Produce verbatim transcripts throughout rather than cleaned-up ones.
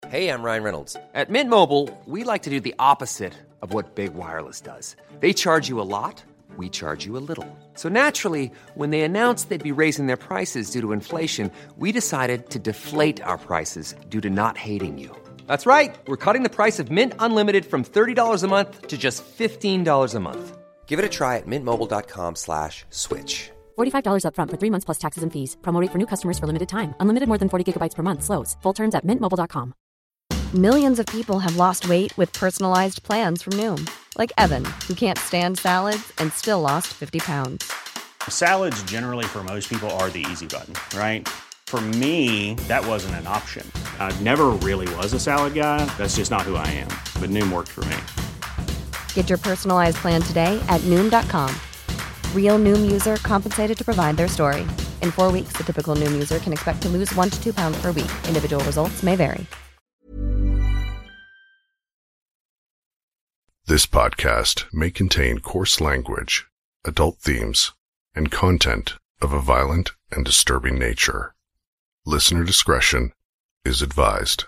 Hey, I'm Ryan Reynolds. At Mint Mobile, we like to do the opposite of what Big Wireless does. They charge you a lot, we charge you a little. So naturally, when they announced they'd be raising their prices due to inflation, we decided to deflate our prices due to not hating you. That's right. We're cutting the price of Mint Unlimited from thirty dollars a month to just fifteen dollars a month. Give it a try at mintmobile.com slash switch. forty-five dollars up front for three months plus taxes and fees. Promo rate for new customers for limited time. Unlimited more than forty gigabytes per month slows. Full terms at mint mobile dot com. Millions of people have lost weight with personalized plans from Noom. Like Evan, who can't stand salads and still lost fifty pounds. Salads generally for most people are the easy button, right? For me, that wasn't an option. I never really was a salad guy. That's just not who I am. But Noom worked for me. Get your personalized plan today at Noom dot com. Real Noom user compensated to provide their story. In four weeks, the typical Noom user can expect to lose one to two pounds per week. Individual results may vary. This podcast may contain coarse language, adult themes, and content of a violent and disturbing nature. Listener discretion is advised.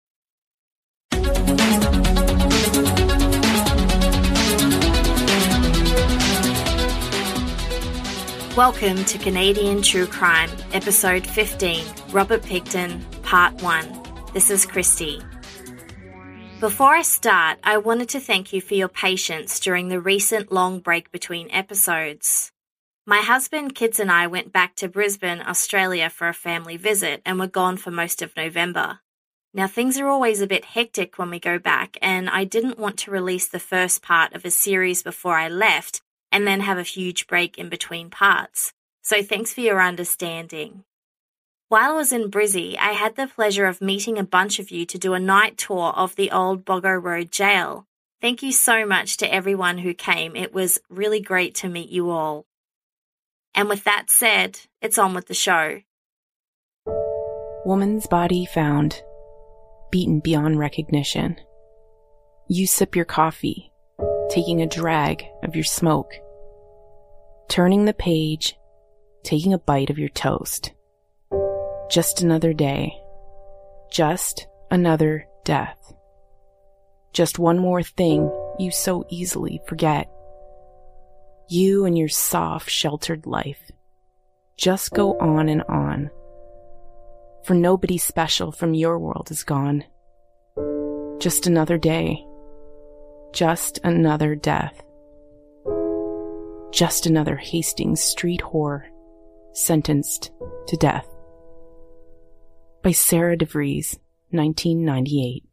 Welcome to Canadian True Crime, Episode fifteen, Robert Pickton, Part one. This is Christy. Before I start, I wanted to thank you for your patience during the recent long break between episodes. My husband, kids and I went back to Brisbane, Australia for a family visit and were gone for most of November. Now things are always a bit hectic when we go back, and I didn't want to release the first part of a series before I left and then have a huge break in between parts. So thanks for your understanding. While I was in Brizzy, I had the pleasure of meeting a bunch of you to do a night tour of the old Boggo Road jail. Thank you so much to everyone who came. It was really great to meet you all. And with that said, it's on with the show. Woman's body found, beaten beyond recognition. You sip your coffee, taking a drag of your smoke, turning the page, taking a bite of your toast. Just another day. Just another death. Just one more thing you so easily forget. You and your soft, sheltered life just go on and on. For nobody special from your world is gone. Just another day. Just another death. Just another Hastings street whore sentenced to death. By Sarah DeVries, nineteen ninety-eight.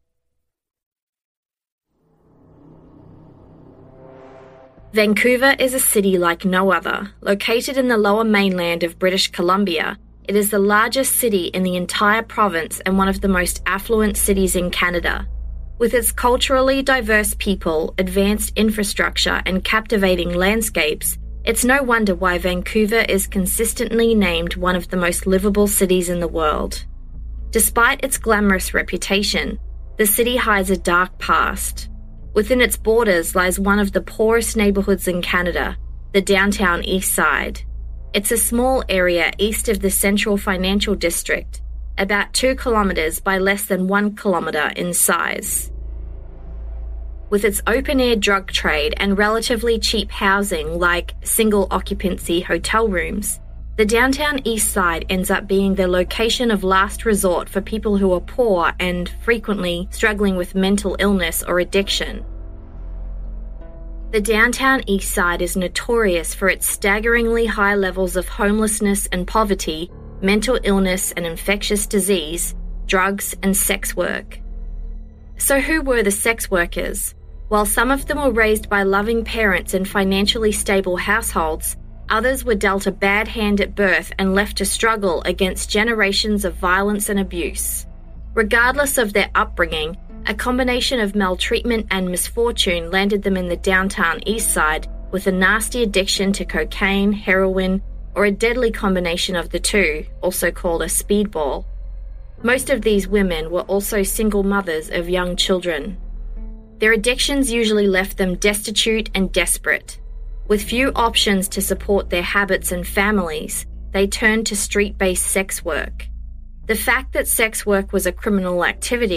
Vancouver is a city like no other. Located in the lower mainland of British Columbia, it is the largest city in the entire province and one of the most affluent cities in Canada. With its culturally diverse people, advanced infrastructure, and captivating landscapes, it's no wonder why Vancouver is consistently named one of the most livable cities in the world. Despite its glamorous reputation, the city hides a dark past. Within its borders lies one of the poorest neighbourhoods in Canada, the downtown East Side. It's a small area east of the Central Financial District, about two kilometres by less than one kilometre in size. With its open-air drug trade and relatively cheap housing like single-occupancy hotel rooms, the downtown East Side ends up being the location of last resort for people who are poor and frequently struggling with mental illness or addiction. The downtown East Side is notorious for its staggeringly high levels of homelessness and poverty, mental illness and infectious disease, drugs and sex work. So who were the sex workers? While some of them were raised by loving parents in financially stable households, others were dealt a bad hand at birth and left to struggle against generations of violence and abuse. Regardless of their upbringing, a combination of maltreatment and misfortune landed them in the downtown East Side with a nasty addiction to cocaine, heroin, or a deadly combination of the two, also called a speedball. Most of these women were also single mothers of young children. Their addictions usually left them destitute and desperate. With few options to support their habits and families, they turned to street-based sex work. The fact that sex work was a criminal activity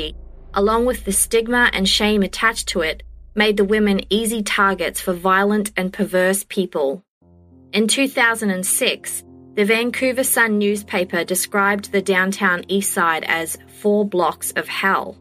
along with the stigma and shame attached to it, made the women easy targets for violent and perverse people. In two thousand six, the Vancouver Sun newspaper described the downtown east side as four blocks of hell.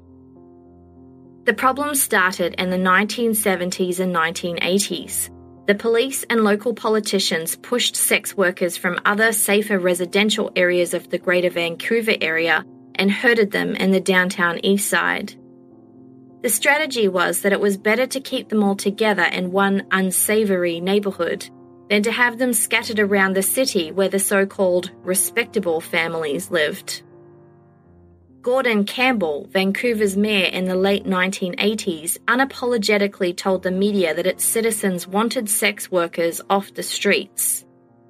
The problem started in the nineteen seventies and nineteen eighties. The police and local politicians pushed sex workers from other safer residential areas of the Greater Vancouver area and herded them in the downtown east side. The strategy was that it was better to keep them all together in one unsavory neighbourhood than to have them scattered around the city where the so-called respectable families lived. Gordon Campbell, Vancouver's mayor in the late nineteen eighties, unapologetically told the media that its citizens wanted sex workers off the streets.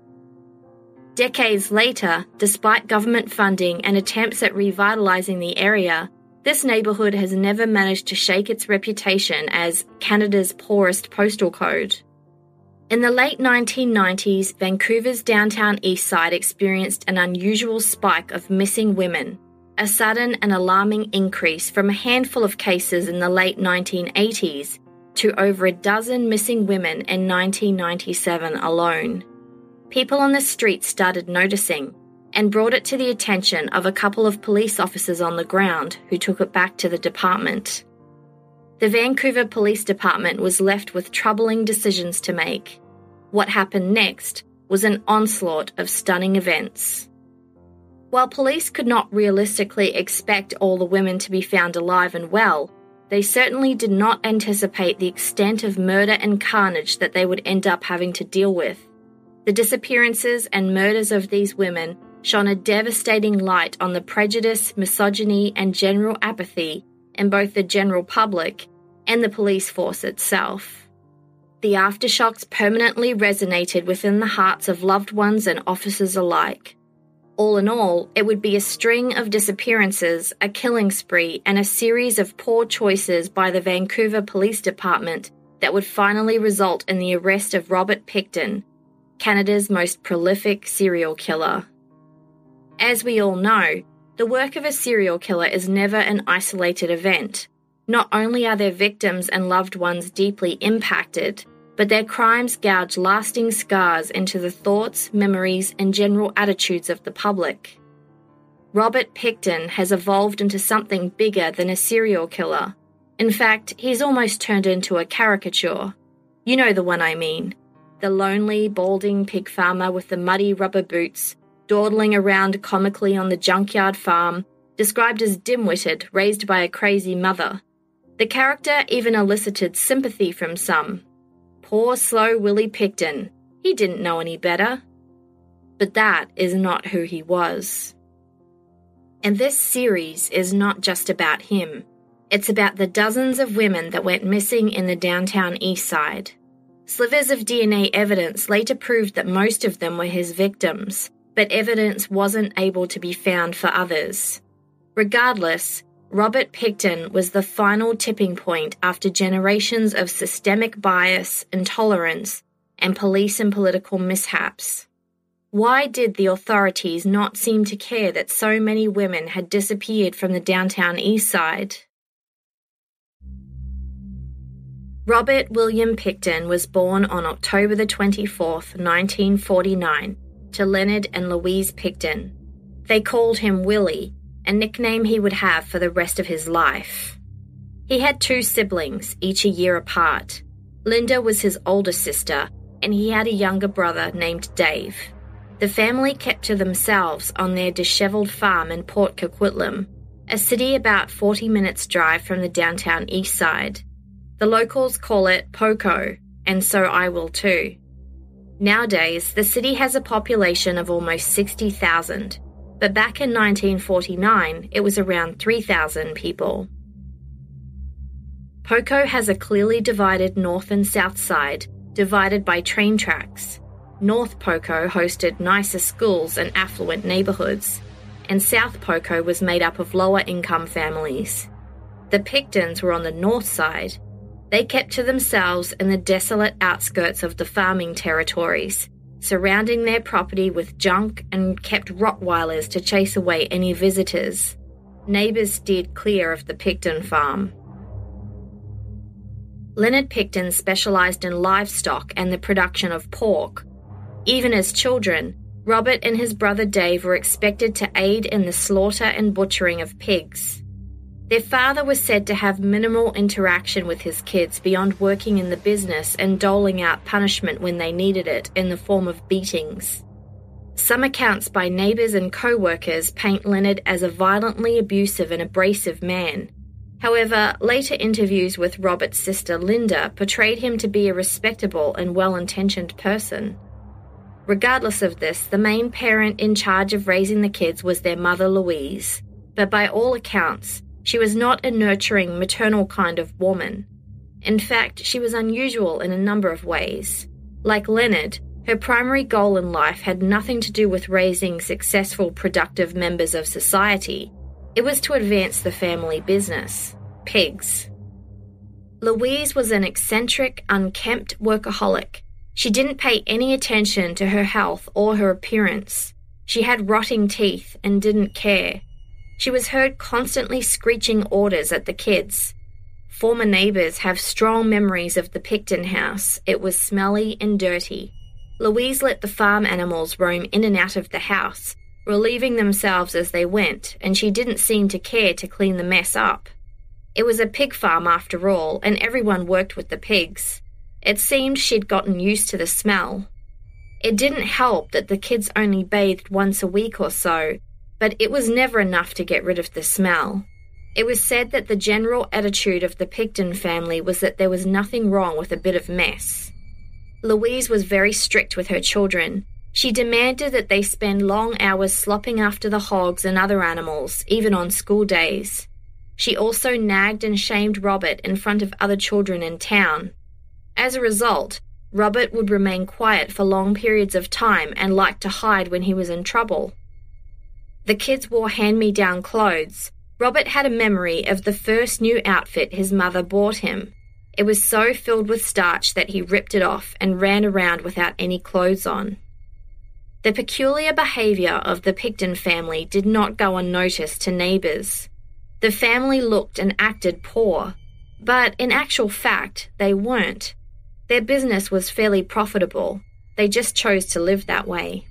Decades later, despite government funding and attempts at revitalising the area, this neighbourhood has never managed to shake its reputation as Canada's poorest postal code. In the late nineteen nineties, Vancouver's downtown east side experienced an unusual spike of missing women, a sudden and alarming increase from a handful of cases in the late nineteen eighties to over a dozen missing women in nineteen ninety-seven alone. People on the streets started noticing and brought it to the attention of a couple of police officers on the ground who took it back to the department. The Vancouver Police Department was left with troubling decisions to make. What happened next was an onslaught of stunning events. While police could not realistically expect all the women to be found alive and well, they certainly did not anticipate the extent of murder and carnage that they would end up having to deal with. The disappearances and murders of these women shone a devastating light on the prejudice, misogyny, and general apathy in both the general public and the police force itself. The aftershocks permanently resonated within the hearts of loved ones and officers alike. All in all, it would be a string of disappearances, a killing spree, and a series of poor choices by the Vancouver Police Department that would finally result in the arrest of Robert Pickton, Canada's most prolific serial killer. As we all know, the work of a serial killer is never an isolated event. Not only are their victims and loved ones deeply impacted, but their crimes gouge lasting scars into the thoughts, memories, and general attitudes of the public. Robert Pickton has evolved into something bigger than a serial killer. In fact, he's almost turned into a caricature. You know the one I mean. The lonely, balding pig farmer with the muddy rubber boots, dawdling around comically on the junkyard farm, described as dim-witted, raised by a crazy mother. The character even elicited sympathy from some. Poor, slow Willie Pickton. He didn't know any better. But that is not who he was. And this series is not just about him. It's about the dozens of women that went missing in the downtown east side. Slivers of D N A evidence later proved that most of them were his victims, but evidence wasn't able to be found for others. Regardless, Robert Pickton was the final tipping point after generations of systemic bias, intolerance, and police and political mishaps. Why did the authorities not seem to care that so many women had disappeared from the downtown east side? Robert William Pickton was born on October the twenty-fourth, nineteen forty-nine, to Leonard and Louise Pickton. They called him Willie, a nickname he would have for the rest of his life. He had two siblings, each a year apart. Linda was his older sister, and he had a younger brother named Dave. The family kept to themselves on their disheveled farm in Port Coquitlam, a city about forty minutes drive from the downtown east side. The locals call it Poco, and so I will too. Nowadays, the city has a population of almost sixty thousand, but back in nineteen forty-nine, it was around three thousand people. Poco has a clearly divided north and south side, divided by train tracks. North Poco hosted nicer schools and affluent neighbourhoods, and South Poco was made up of lower-income families. The Picktons were on the north side. They kept to themselves in the desolate outskirts of the farming territories, surrounding their property with junk and kept Rottweilers to chase away any visitors. neighbours steered clear of the Picton farm. Leonard Picton specialised in livestock and the production of pork. Even as children, Robert and his brother Dave were expected to aid in the slaughter and butchering of pigs. Their father was said to have minimal interaction with his kids beyond working in the business and doling out punishment when they needed it in the form of beatings. Some accounts by neighbours and co-workers paint Leonard as a violently abusive and abrasive man. However, later interviews with Robert's sister Linda portrayed him to be a respectable and well-intentioned person. Regardless of this, the main parent in charge of raising the kids was their mother Louise, but by all accounts, she was not a nurturing, maternal kind of woman. In fact, she was unusual in a number of ways. Like Leonard, her primary goal in life had nothing to do with raising successful, productive members of society. It was to advance the family business, pigs. Louise was an eccentric, unkempt workaholic. She didn't pay any attention to her health or her appearance. She had rotting teeth and didn't care. She was heard constantly screeching orders at the kids. Former neighbours have strong memories of the Picton house. It was smelly and dirty. Louise let the farm animals roam in and out of the house, relieving themselves as they went, and she didn't seem to care to clean the mess up. It was a pig farm after all, and everyone worked with the pigs. It seemed she'd gotten used to the smell. It didn't help that the kids only bathed once a week or so, but it was never enough to get rid of the smell. It was said that the general attitude of the Picton family was that there was nothing wrong with a bit of mess. Louise was very strict with her children. She demanded that they spend long hours slopping after the hogs and other animals, even on school days. She also nagged and shamed Robert in front of other children in town. As a result, Robert would remain quiet for long periods of time and liked to hide when he was in trouble. The kids wore hand-me-down clothes. Robert had a memory of the first new outfit his mother bought him. It was so filled with starch that he ripped it off and ran around without any clothes on. The peculiar behaviour of the Picton family did not go unnoticed to neighbours. The family looked and acted poor, but in actual fact, they weren't. Their business was fairly profitable. They just chose to live that way.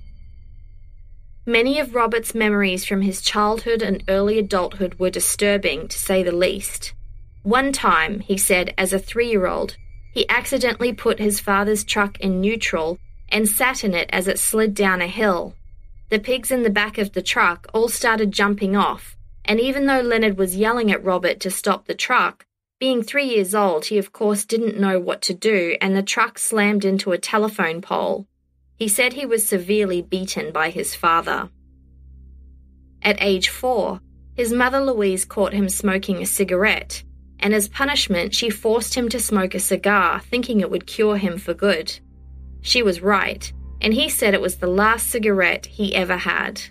Many of Robert's memories from his childhood and early adulthood were disturbing, to say the least. One time, he said, as a three-year-old, he accidentally put his father's truck in neutral and sat in it as it slid down a hill. The pigs in the back of the truck all started jumping off, and even though Leonard was yelling at Robert to stop the truck, being three years old, he of course didn't know what to do, and the truck slammed into a telephone pole. He said he was severely beaten by his father. At age four, his mother Louise caught him smoking a cigarette, and as punishment she forced him to smoke a cigar, thinking it would cure him for good. She was right, and he said it was the last cigarette he ever had.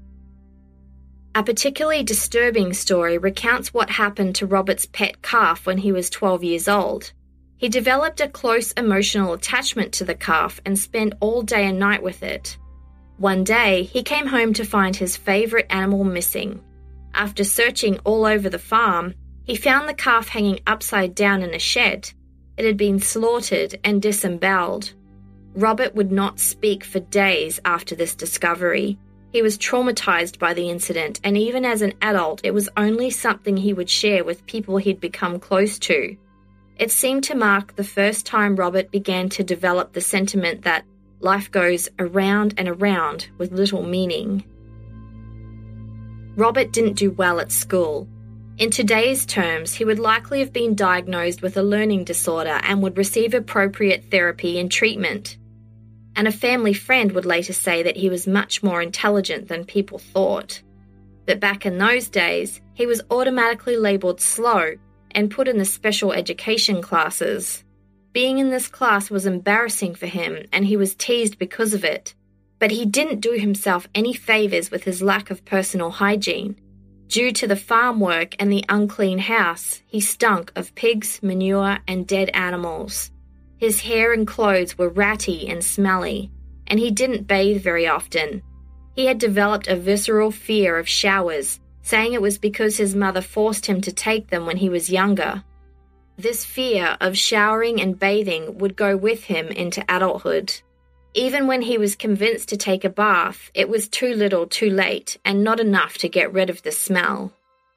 A particularly disturbing story recounts what happened to Robert's pet calf when he was twelve years old. He developed a close emotional attachment to the calf and spent all day and night with it. One day, he came home to find his favourite animal missing. After searching all over the farm, he found the calf hanging upside down in a shed. It had been slaughtered and disemboweled. Robert would not speak for days after this discovery. He was traumatised by the incident, and even as an adult, it was only something he would share with people he'd become close to. It seemed to mark the first time Robert began to develop the sentiment that life goes around and around with little meaning. Robert didn't do well at school. In today's terms, he would likely have been diagnosed with a learning disorder and would receive appropriate therapy and treatment. And a family friend would later say that he was much more intelligent than people thought. But back in those days, he was automatically labelled slow and put in the special education classes. Being in this class was embarrassing for him, and he was teased because of it. But he didn't do himself any favours with his lack of personal hygiene. Due to the farm work and the unclean house, he stunk of pigs, manure, and dead animals. His hair and clothes were ratty and smelly, and he didn't bathe very often. He had developed a visceral fear of showers, saying it was because his mother forced him to take them when he was younger. This fear of showering and bathing would go with him into adulthood. Even when he was convinced to take a bath, it was too little too late and not enough to get rid of the smell.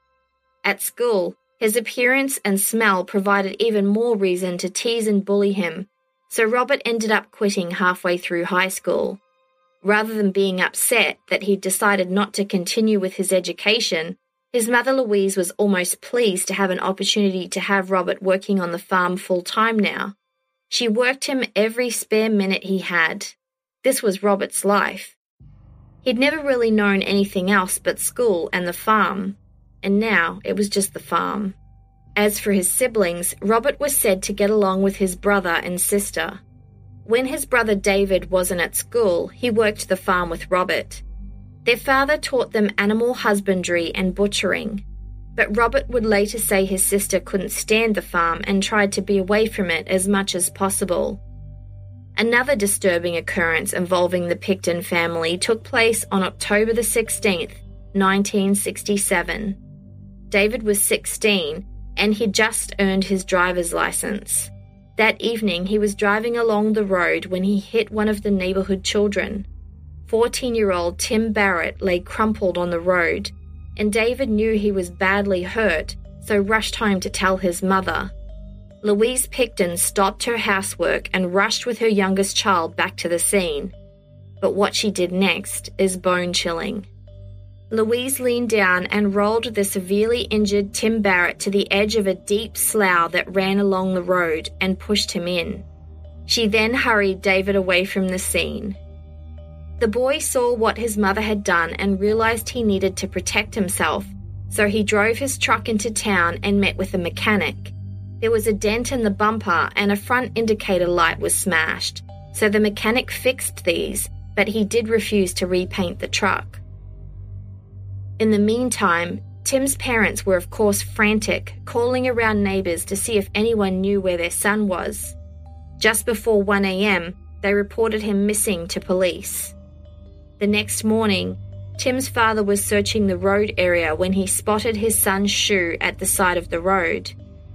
At school, his appearance and smell provided even more reason to tease and bully him, so Robert ended up quitting halfway through high school. Rather than being upset that he'd decided not to continue with his education, his mother Louise was almost pleased to have an opportunity to have Robert working on the farm full-time now. She worked him every spare minute he had. This was Robert's life. He'd never really known anything else but school and the farm, and now it was just the farm. As for his siblings, Robert was said to get along with his brother and sister. When his brother David wasn't at school, he worked the farm with Robert. Their father taught them animal husbandry and butchering, but Robert would later say his sister couldn't stand the farm and tried to be away from it as much as possible. Another disturbing occurrence involving the Picton family took place on October the sixteenth, nineteen sixty-seven. David was sixteen, and he'd just earned his driver's license. That evening, he was driving along the road when he hit one of the neighborhood children. fourteen-year-old Tim Barrett lay crumpled on the road, and David knew he was badly hurt, so rushed home to tell his mother. Louise Picton stopped her housework and rushed with her youngest child back to the scene. But what she did next is bone-chilling. Louise leaned down and rolled the severely injured Tim Barrett to the edge of a deep slough that ran along the road and pushed him in. She then hurried David away from the scene. The boy saw what his mother had done and realized he needed to protect himself, so he drove his truck into town and met with a mechanic. There was a dent in the bumper and a front indicator light was smashed, so the mechanic fixed these, but he did refuse to repaint the truck. In the meantime, Tim's parents were of course frantic, calling around neighbours to see if anyone knew where their son was. Just before one a.m., they reported him missing to police. The next morning, Tim's father was searching the road area when he spotted his son's shoe at the side of the road.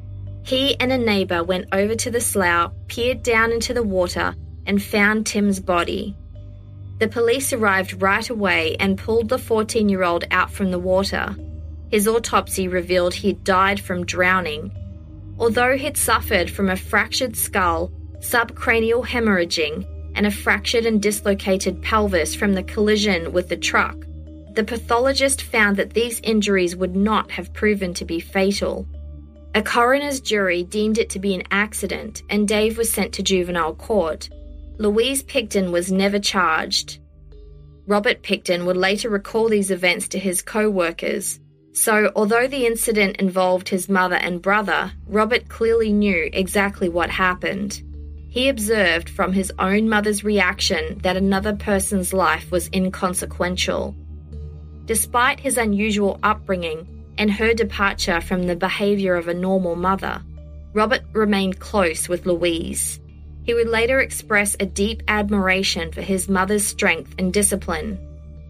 He and a neighbour went over to the slough, peered down into the water, and found Tim's body. The police arrived right away and pulled the fourteen-year-old out from the water. His autopsy revealed he'd died from drowning. Although he'd suffered from a fractured skull, subcranial hemorrhaging, and a fractured and dislocated pelvis from the collision with the truck, the pathologist found that these injuries would not have proven to be fatal. A coroner's jury deemed it to be an accident, and Dave was sent to juvenile court. Louise Picton was never charged. Robert Picton would later recall these events to his co-workers. So, although the incident involved his mother and brother, Robert clearly knew exactly what happened. He observed from his own mother's reaction that another person's life was inconsequential. Despite his unusual upbringing and her departure from the behaviour of a normal mother, Robert remained close with Louise. He would later express a deep admiration for his mother's strength and discipline.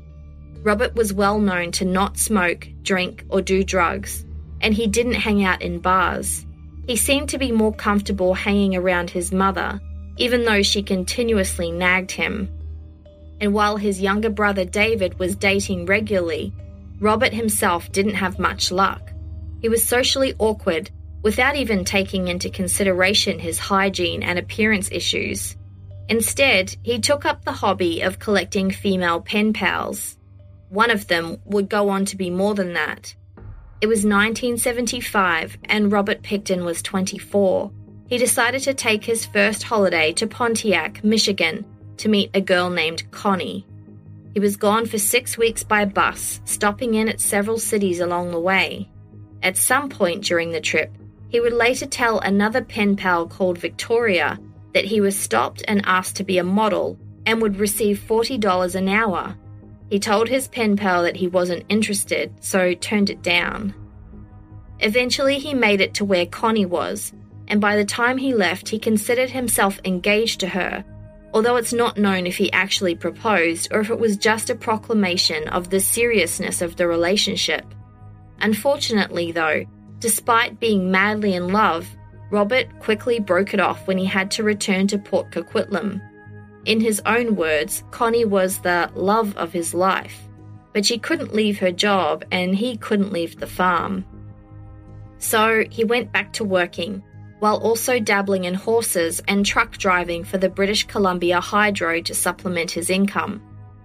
Robert was well known to not smoke, drink, or do drugs, and he didn't hang out in bars. He seemed to be more comfortable hanging around his mother, even though she continuously nagged him. And while his younger brother David was dating regularly, Robert himself didn't have much luck. He was socially awkward, without even taking into consideration his hygiene and appearance issues. Instead, he took up the hobby of collecting female pen pals. One of them would go on to be more than that. It was nineteen seventy-five, and Robert Picton was twenty-four. He decided to take his first holiday to Pontiac, Michigan, to meet a girl named Connie. He was gone for six weeks by bus, stopping in at several cities along the way. At some point during the trip, he would later tell another pen pal called Victoria that he was stopped and asked to be a model and would receive forty dollars an hour. He told his pen pal that he wasn't interested, so turned it down. Eventually he made it to where Connie was, and by the time he left he considered himself engaged to her, although it's not known if he actually proposed or if it was just a proclamation of the seriousness of the relationship. Unfortunately, though, despite being madly in love, Robert quickly broke it off when he had to return to Port Coquitlam. In his own words, Connie was the love of his life, but she couldn't leave her job and he couldn't leave the farm. So he went back to working, while also dabbling in horses and truck driving for the British Columbia Hydro to supplement his income.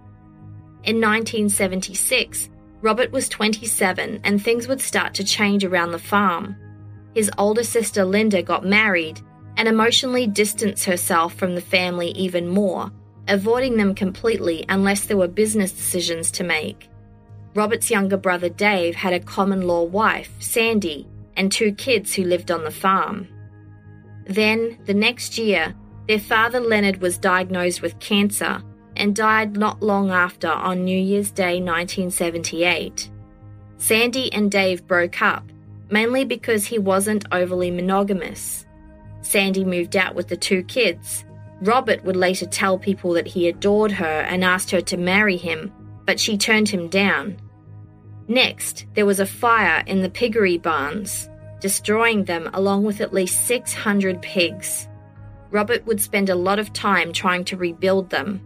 In nineteen seventy-six, Robert was twenty-seven and things would start to change around the farm. His older sister Linda got married and emotionally distanced herself from the family even more, avoiding them completely unless there were business decisions to make. Robert's younger brother Dave had a common-law wife, Sandy, and two kids who lived on the farm. Then, the next year, their father Leonard was diagnosed with cancer and died not long after on New Year's Day nineteen seventy-eight. Sandy and Dave broke up, mainly because he wasn't overly monogamous. Sandy moved out with the two kids. Robert would later tell people that he adored her and asked her to marry him, but she turned him down. Next, there was a fire in the piggery barns, destroying them along with at least six hundred pigs. Robert would spend a lot of time trying to rebuild them.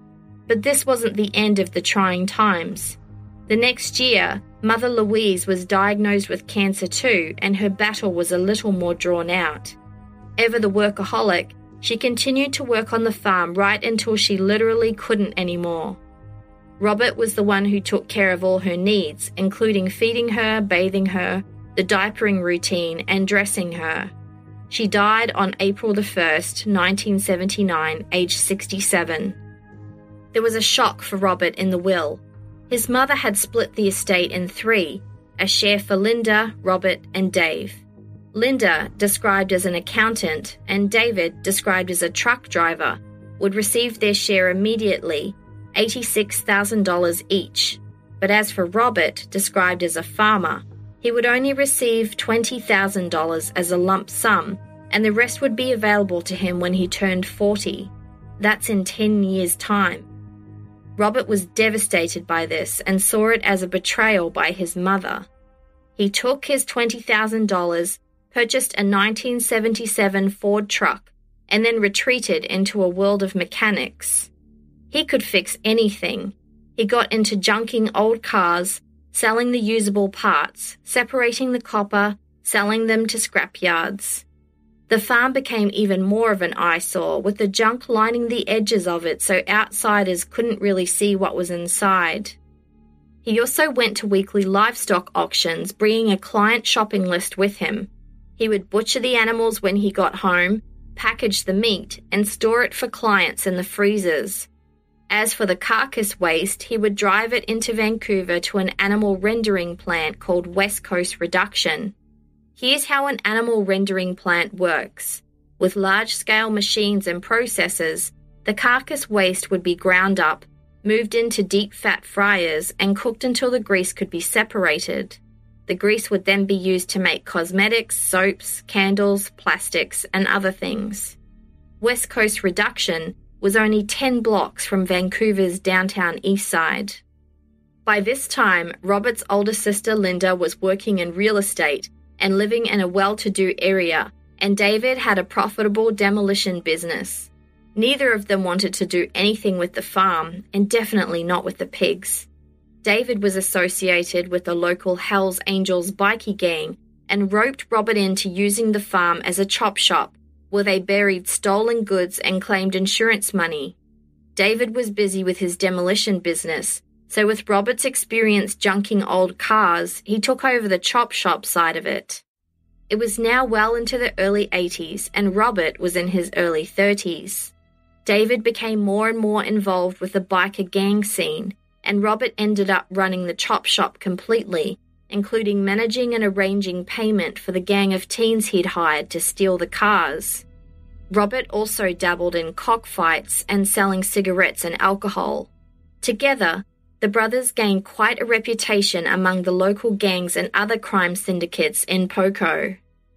But this wasn't the end of the trying times. The next year, Mother Louise was diagnosed with cancer too, and her battle was a little more drawn out. Ever the workaholic, she continued to work on the farm right until she literally couldn't anymore. Robert was the one who took care of all her needs, including feeding her, bathing her, the diapering routine, and dressing her. She died on April the first, nineteen seventy-nine, aged sixty-seven. There was a shock for Robert in the will. His mother had split the estate in three, a share for Linda, Robert, and Dave. Linda, described as an accountant, and David, described as a truck driver, would receive their share immediately, eighty-six thousand dollars each. But as for Robert, described as a farmer, he would only receive twenty thousand dollars as a lump sum, and the rest would be available to him when he turned forty. That's in ten years' time. Robert was devastated by this and saw it as a betrayal by his mother. He took his twenty thousand dollars, purchased a nineteen seventy-seven Ford truck, and then retreated into a world of mechanics. He could fix anything. He got into junking old cars, selling the usable parts, separating the copper, selling them to scrap yards. The farm became even more of an eyesore, with the junk lining the edges of it so outsiders couldn't really see what was inside. He also went to weekly livestock auctions, bringing a client shopping list with him. He would butcher the animals when he got home, package the meat, and store it for clients in the freezers. As for the carcass waste, he would drive it into Vancouver to an animal rendering plant called West Coast Reduction. Here's how an animal rendering plant works. With large-scale machines and processors, the carcass waste would be ground up, moved into deep-fat fryers, and cooked until the grease could be separated. The grease would then be used to make cosmetics, soaps, candles, plastics, and other things. West Coast Reduction was only ten blocks from Vancouver's downtown east side. By this time, Robert's older sister Linda was working in real estate and living in a well-to-do area, and David had a profitable demolition business. Neither of them wanted to do anything with the farm, and definitely not with the pigs. David was associated with the local Hells Angels bikie gang and roped Robert into using the farm as a chop shop, where they buried stolen goods and claimed insurance money. David was busy with his demolition business, so with Robert's experience junking old cars, he took over the chop shop side of it. It was now well into the early eighties, and Robert was in his early thirties. David became more and more involved with the biker gang scene, and Robert ended up running the chop shop completely, including managing and arranging payment for the gang of teens he'd hired to steal the cars. Robert also dabbled in cockfights and selling cigarettes and alcohol. Together, the brothers gained quite a reputation among the local gangs and other crime syndicates in Poco.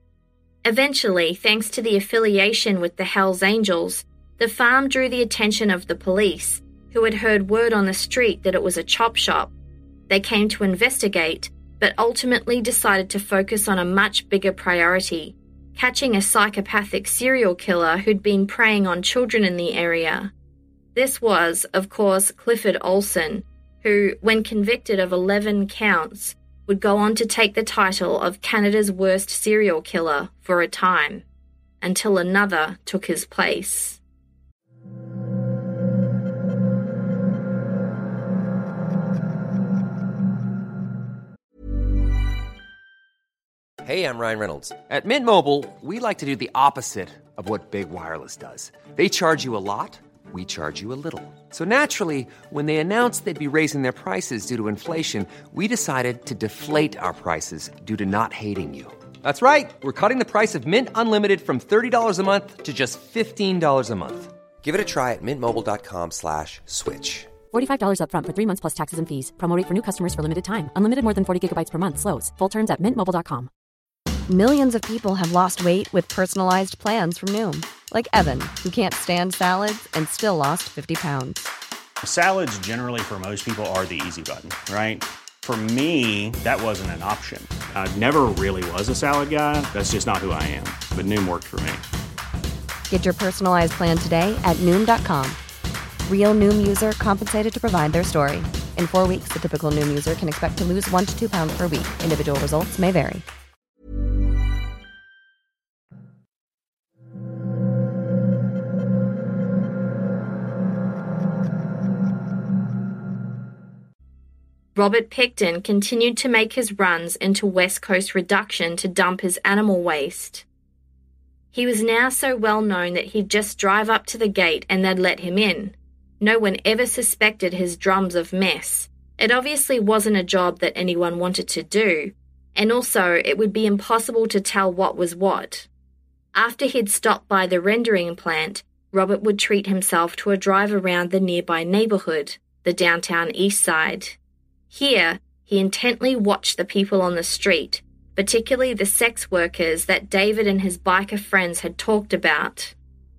Eventually, thanks to the affiliation with the Hells Angels, the farm drew the attention of the police, who had heard word on the street that it was a chop shop. They came to investigate, but ultimately decided to focus on a much bigger priority, catching a psychopathic serial killer who'd been preying on children in the area. This was, of course, Clifford Olson, who, when convicted of eleven counts, would go on to take the title of Canada's worst serial killer for a time, until another took his place. Hey, I'm Ryan Reynolds. At Mint Mobile, we like to do the opposite of what Big Wireless does. They charge you a lot, we charge you a little. So naturally, when they announced they'd be raising their prices due to inflation, we decided to deflate our prices due to not hating you. That's right. We're cutting the price of Mint Unlimited from thirty dollars a month to just fifteen dollars a month. Give it a try at mintmobile.com slash switch. forty-five dollars up front for three months plus taxes and fees. Promo rate for new customers for limited time. Unlimited more than forty gigabytes per month slows. Full terms at mint mobile dot com. Millions of people have lost weight with personalized plans from Noom. Like Evan, who can't stand salads and still lost fifty pounds. Salads generally for most people are the easy button, right? For me, that wasn't an option. I never really was a salad guy. That's just not who I am. But Noom worked for me. Get your personalized plan today at Noom dot com. Real Noom user compensated to provide their story. In four weeks, the typical Noom user can expect to lose one to two pounds per week. Individual results may vary. Robert Pickton continued to make his runs into West Coast Reduction to dump his animal waste. He was now so well known that he'd just drive up to the gate and they'd let him in. No one ever suspected his drums of mess. It obviously wasn't a job that anyone wanted to do, and also it would be impossible to tell what was what. After he'd stopped by the rendering plant, Robert would treat himself to a drive around the nearby neighbourhood, the downtown east side. Here, he intently watched the people on the street, particularly the sex workers that David and his biker friends had talked about.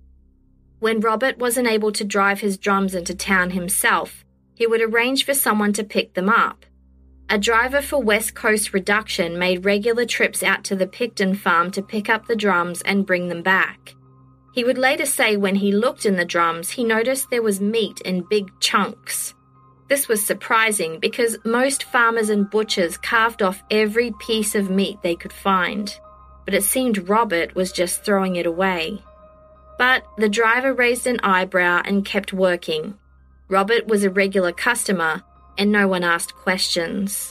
When Robert wasn't able to drive his drums into town himself, he would arrange for someone to pick them up. A driver for West Coast Reduction made regular trips out to the Pickton farm to pick up the drums and bring them back. He would later say when he looked in the drums, he noticed there was meat in big chunks. This was surprising because most farmers and butchers carved off every piece of meat they could find, but it seemed Robert was just throwing it away. But the driver raised an eyebrow and kept working. Robert was a regular customer, and no one asked questions.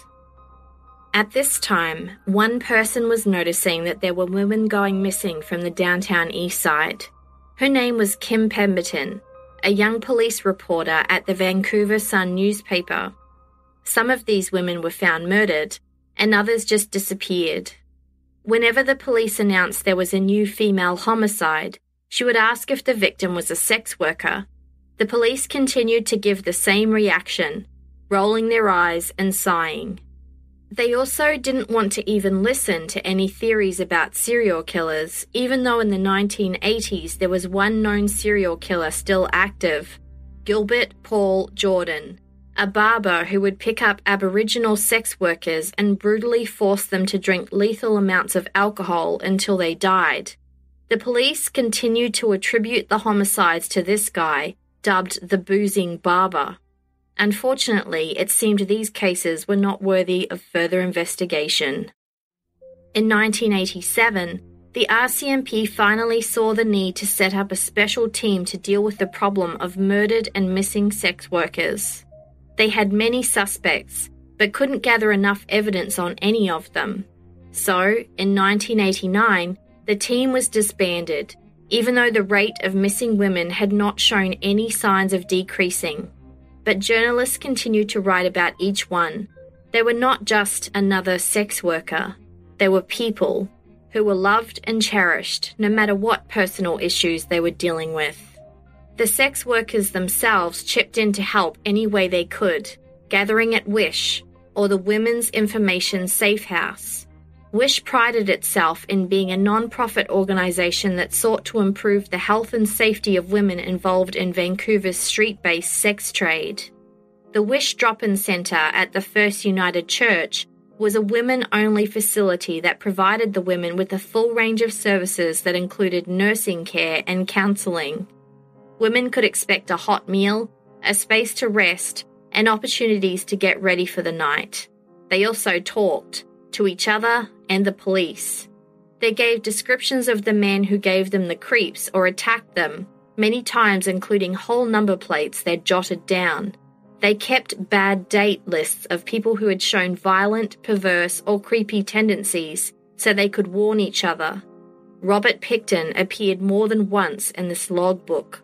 At this time, one person was noticing that there were women going missing from the downtown east side. Her name was Kim Pemberton, a young police reporter at the Vancouver Sun newspaper. Some of these women were found murdered, and others just disappeared. Whenever the police announced there was a new female homicide, she would ask if the victim was a sex worker. The police continued to give the same reaction, rolling their eyes and sighing. They also didn't want to even listen to any theories about serial killers, even though in the nineteen eighties there was one known serial killer still active, Gilbert Paul Jordan, a barber who would pick up Aboriginal sex workers and brutally force them to drink lethal amounts of alcohol until they died. The police continued to attribute the homicides to this guy, dubbed the Boozing Barber. Unfortunately, it seemed these cases were not worthy of further investigation. In nineteen eighty-seven, the R C M P finally saw the need to set up a special team to deal with the problem of murdered and missing sex workers. They had many suspects, but couldn't gather enough evidence on any of them. So, in nineteen eighty-nine, the team was disbanded, even though the rate of missing women had not shown any signs of decreasing. But journalists continued to write about each one. They were not just another sex worker. They were people who were loved and cherished no matter what personal issues they were dealing with. The sex workers themselves chipped in to help any way they could, gathering at Wish, or the Women's Information Safe House. Wish prided itself in being a non-profit organisation that sought to improve the health and safety of women involved in Vancouver's street-based sex trade. The Wish Drop-In Centre at the First United Church was a women-only facility that provided the women with a full range of services that included nursing care and counselling. Women could expect a hot meal, a space to rest, and opportunities to get ready for the night. They also talked to each other and the police. They gave descriptions of the men who gave them the creeps or attacked them, many times including whole number plates they'd jotted down. They kept bad date lists of people who had shown violent, perverse, or creepy tendencies so they could warn each other. Robert Pickton appeared more than once in this logbook.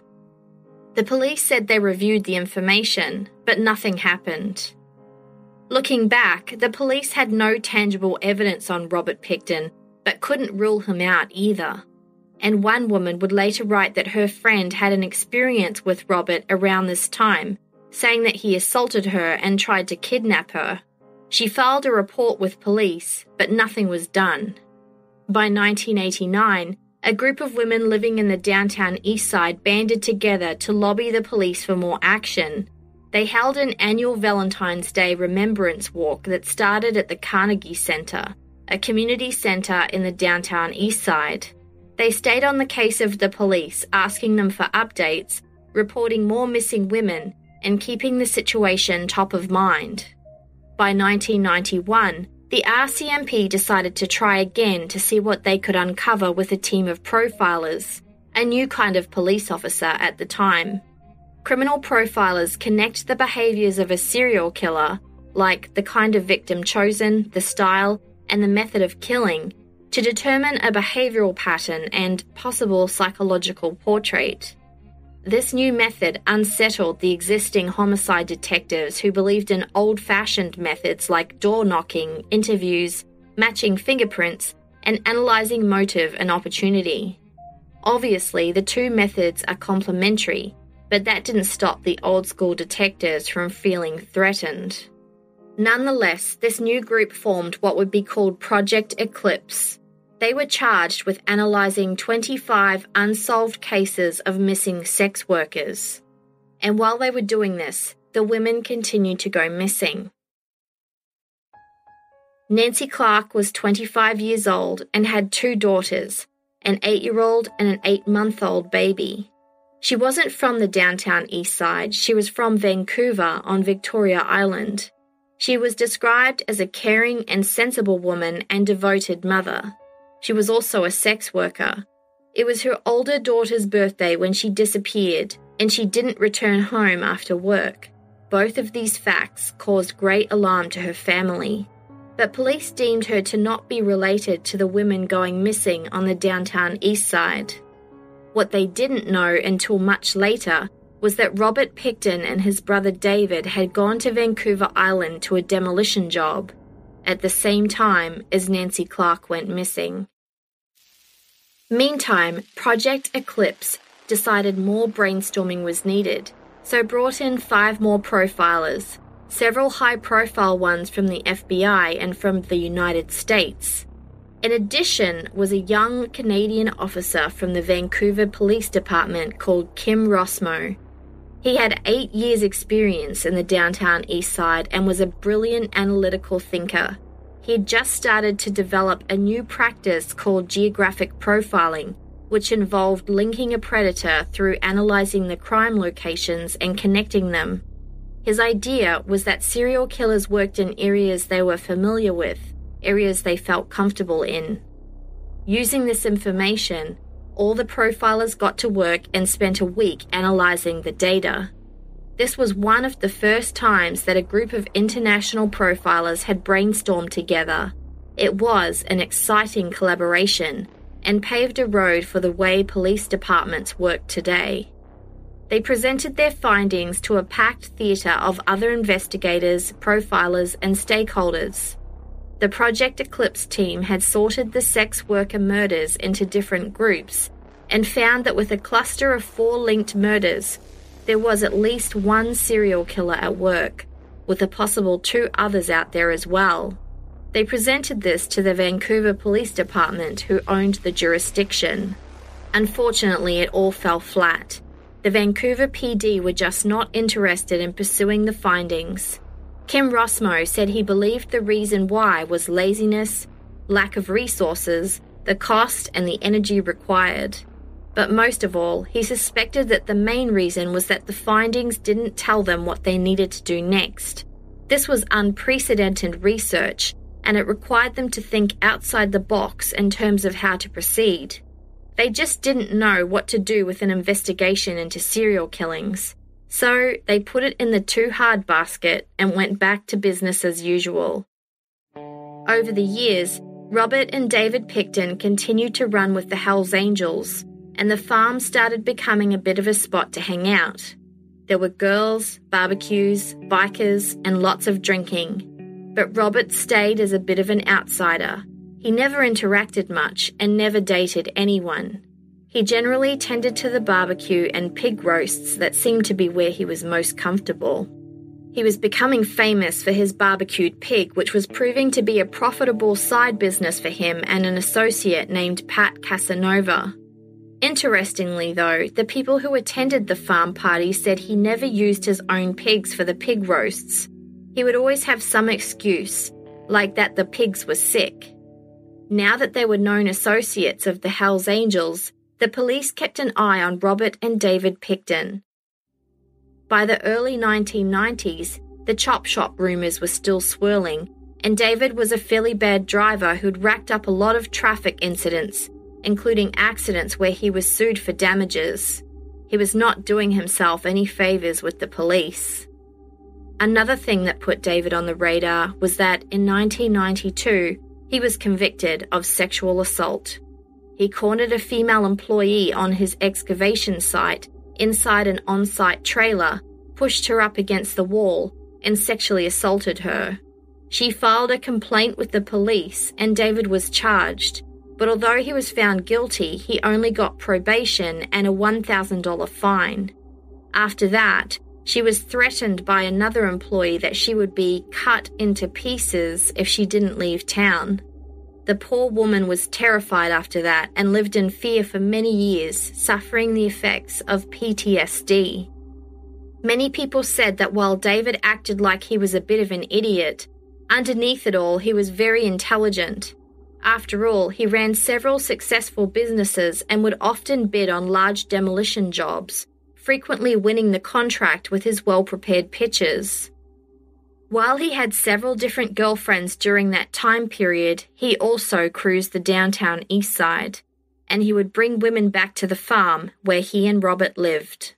The police said they reviewed the information, but nothing happened. Looking back, the police had no tangible evidence on Robert Pickton, but couldn't rule him out either. And one woman would later write that her friend had an experience with Robert around this time, saying that he assaulted her and tried to kidnap her. She filed a report with police, but nothing was done. By nineteen eighty-nine, a group of women living in the downtown east side banded together to lobby the police for more action. They held an annual Valentine's Day remembrance walk that started at the Carnegie Center, a community center in the downtown east side. They stayed on the case of the police, asking them for updates, reporting more missing women, and keeping the situation top of mind. By nineteen ninety-one, the R C M P decided to try again to see what they could uncover with a team of profilers, a new kind of police officer at the time. Criminal profilers connect the behaviours of a serial killer, like the kind of victim chosen, the style, and the method of killing, to determine a behavioural pattern and possible psychological portrait. This new method unsettled the existing homicide detectives who believed in old-fashioned methods like door-knocking, interviews, matching fingerprints, and analysing motive and opportunity. Obviously, the two methods are complementary, but that didn't stop the old-school detectives from feeling threatened. Nonetheless, this new group formed what would be called Project Eclipse. They were charged with analysing twenty-five unsolved cases of missing sex workers. And while they were doing this, the women continued to go missing. Nancy Clark was twenty-five years old and had two daughters, an eight-year-old and an eight-month-old baby. She wasn't from the downtown east side, she was from Vancouver on Victoria Island. She was described as a caring and sensible woman and devoted mother. She was also a sex worker. It was her older daughter's birthday when she disappeared, and she didn't return home after work. Both of these facts caused great alarm to her family. But police deemed her to not be related to the women going missing on the downtown east side. What they didn't know until much later was that Robert Pickton and his brother David had gone to Vancouver Island to a demolition job, at the same time as Nancy Clark went missing. Meantime, Project Eclipse decided more brainstorming was needed, so brought in five more profilers, several high-profile ones from the F B I and from the United States. In addition was a young Canadian officer from the Vancouver Police Department called Kim Rossmo. He had eight years' experience in the downtown east side and was a brilliant analytical thinker. He had just started to develop a new practice called geographic profiling, which involved linking a predator through analysing the crime locations and connecting them. His idea was that serial killers worked in areas they were familiar with, areas they felt comfortable in. Using this information, all the profilers got to work and spent a week analysing the data. This was one of the first times that a group of international profilers had brainstormed together. It was an exciting collaboration and paved a road for the way police departments work today. They presented their findings to a packed theatre of other investigators, profilers, and stakeholders. The Project Eclipse team had sorted the sex worker murders into different groups and found that with a cluster of four linked murders, there was at least one serial killer at work, with a possible two others out there as well. They presented this to the Vancouver Police Department, who owned the jurisdiction. Unfortunately, it all fell flat. The Vancouver P D were just not interested in pursuing the findings. Kim Rossmo said he believed the reason why was laziness, lack of resources, the cost and the energy required. But most of all, he suspected that the main reason was that the findings didn't tell them what they needed to do next. This was unprecedented research, and it required them to think outside the box in terms of how to proceed. They just didn't know what to do with an investigation into serial killings. So they put it in the too hard basket and went back to business as usual. Over the years, Robert and David Pickton continued to run with the Hells Angels, and the farm started becoming a bit of a spot to hang out. There were girls, barbecues, bikers, and lots of drinking. But Robert stayed as a bit of an outsider. He never interacted much and never dated anyone. He generally tended to the barbecue and pig roasts that seemed to be where he was most comfortable. He was becoming famous for his barbecued pig, which was proving to be a profitable side business for him and an associate named Pat Casanova. Interestingly, though, the people who attended the farm party said he never used his own pigs for the pig roasts. He would always have some excuse, like that the pigs were sick. Now that they were known associates of the Hells Angels, the police kept an eye on Robert and David Pickton. By the early nineteen nineties, the chop shop rumours were still swirling, and David was a fairly bad driver who'd racked up a lot of traffic incidents, including accidents where he was sued for damages. He was not doing himself any favours with the police. Another thing that put David on the radar was that in nineteen ninety-two, he was convicted of sexual assault. He cornered a female employee on his excavation site inside an on-site trailer, pushed her up against the wall, and sexually assaulted her. She filed a complaint with the police, and David was charged, but although he was found guilty, he only got probation and a one thousand dollars fine. After that, she was threatened by another employee that she would be cut into pieces if she didn't leave town. The poor woman was terrified after that and lived in fear for many years, suffering the effects of P T S D. Many people said that while David acted like he was a bit of an idiot, underneath it all he was very intelligent. After all, he ran several successful businesses and would often bid on large demolition jobs, frequently winning the contract with his well-prepared pitches. While he had several different girlfriends during that time period, he also cruised the downtown east side, and he would bring women back to the farm where he and Robert lived.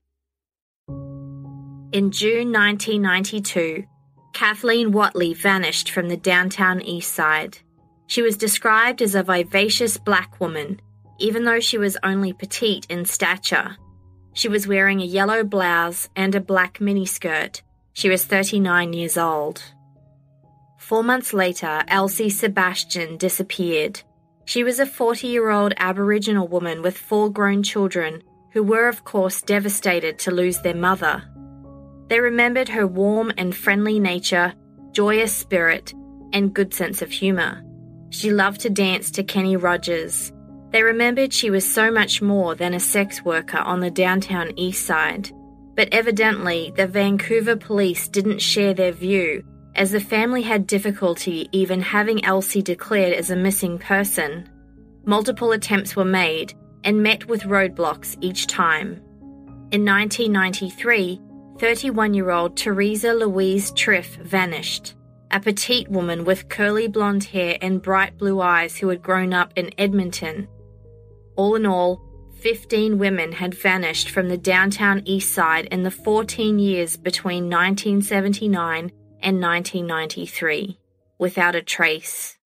In June nineteen ninety-two, Kathleen Watley vanished from the downtown east side. She was described as a vivacious black woman, even though she was only petite in stature. She was wearing a yellow blouse and a black miniskirt. She was thirty-nine years old. Four months later, Elsie Sebastian disappeared. She was a forty-year-old Aboriginal woman with four grown children who were, of course, devastated to lose their mother. They remembered her warm and friendly nature, joyous spirit, and good sense of humour. She loved to dance to Kenny Rogers. They remembered she was so much more than a sex worker on the downtown east side. But evidently, the Vancouver police didn't share their view, as the family had difficulty even having Elsie declared as a missing person. Multiple attempts were made and met with roadblocks each time. In nineteen ninety-three, thirty-one-year-old Teresa Louise Triff vanished, a petite woman with curly blonde hair and bright blue eyes who had grown up in Edmonton. All in all, fifteen women had vanished from the downtown east side in the fourteen years between nineteen seventy-nine and nineteen ninety-three, without a trace.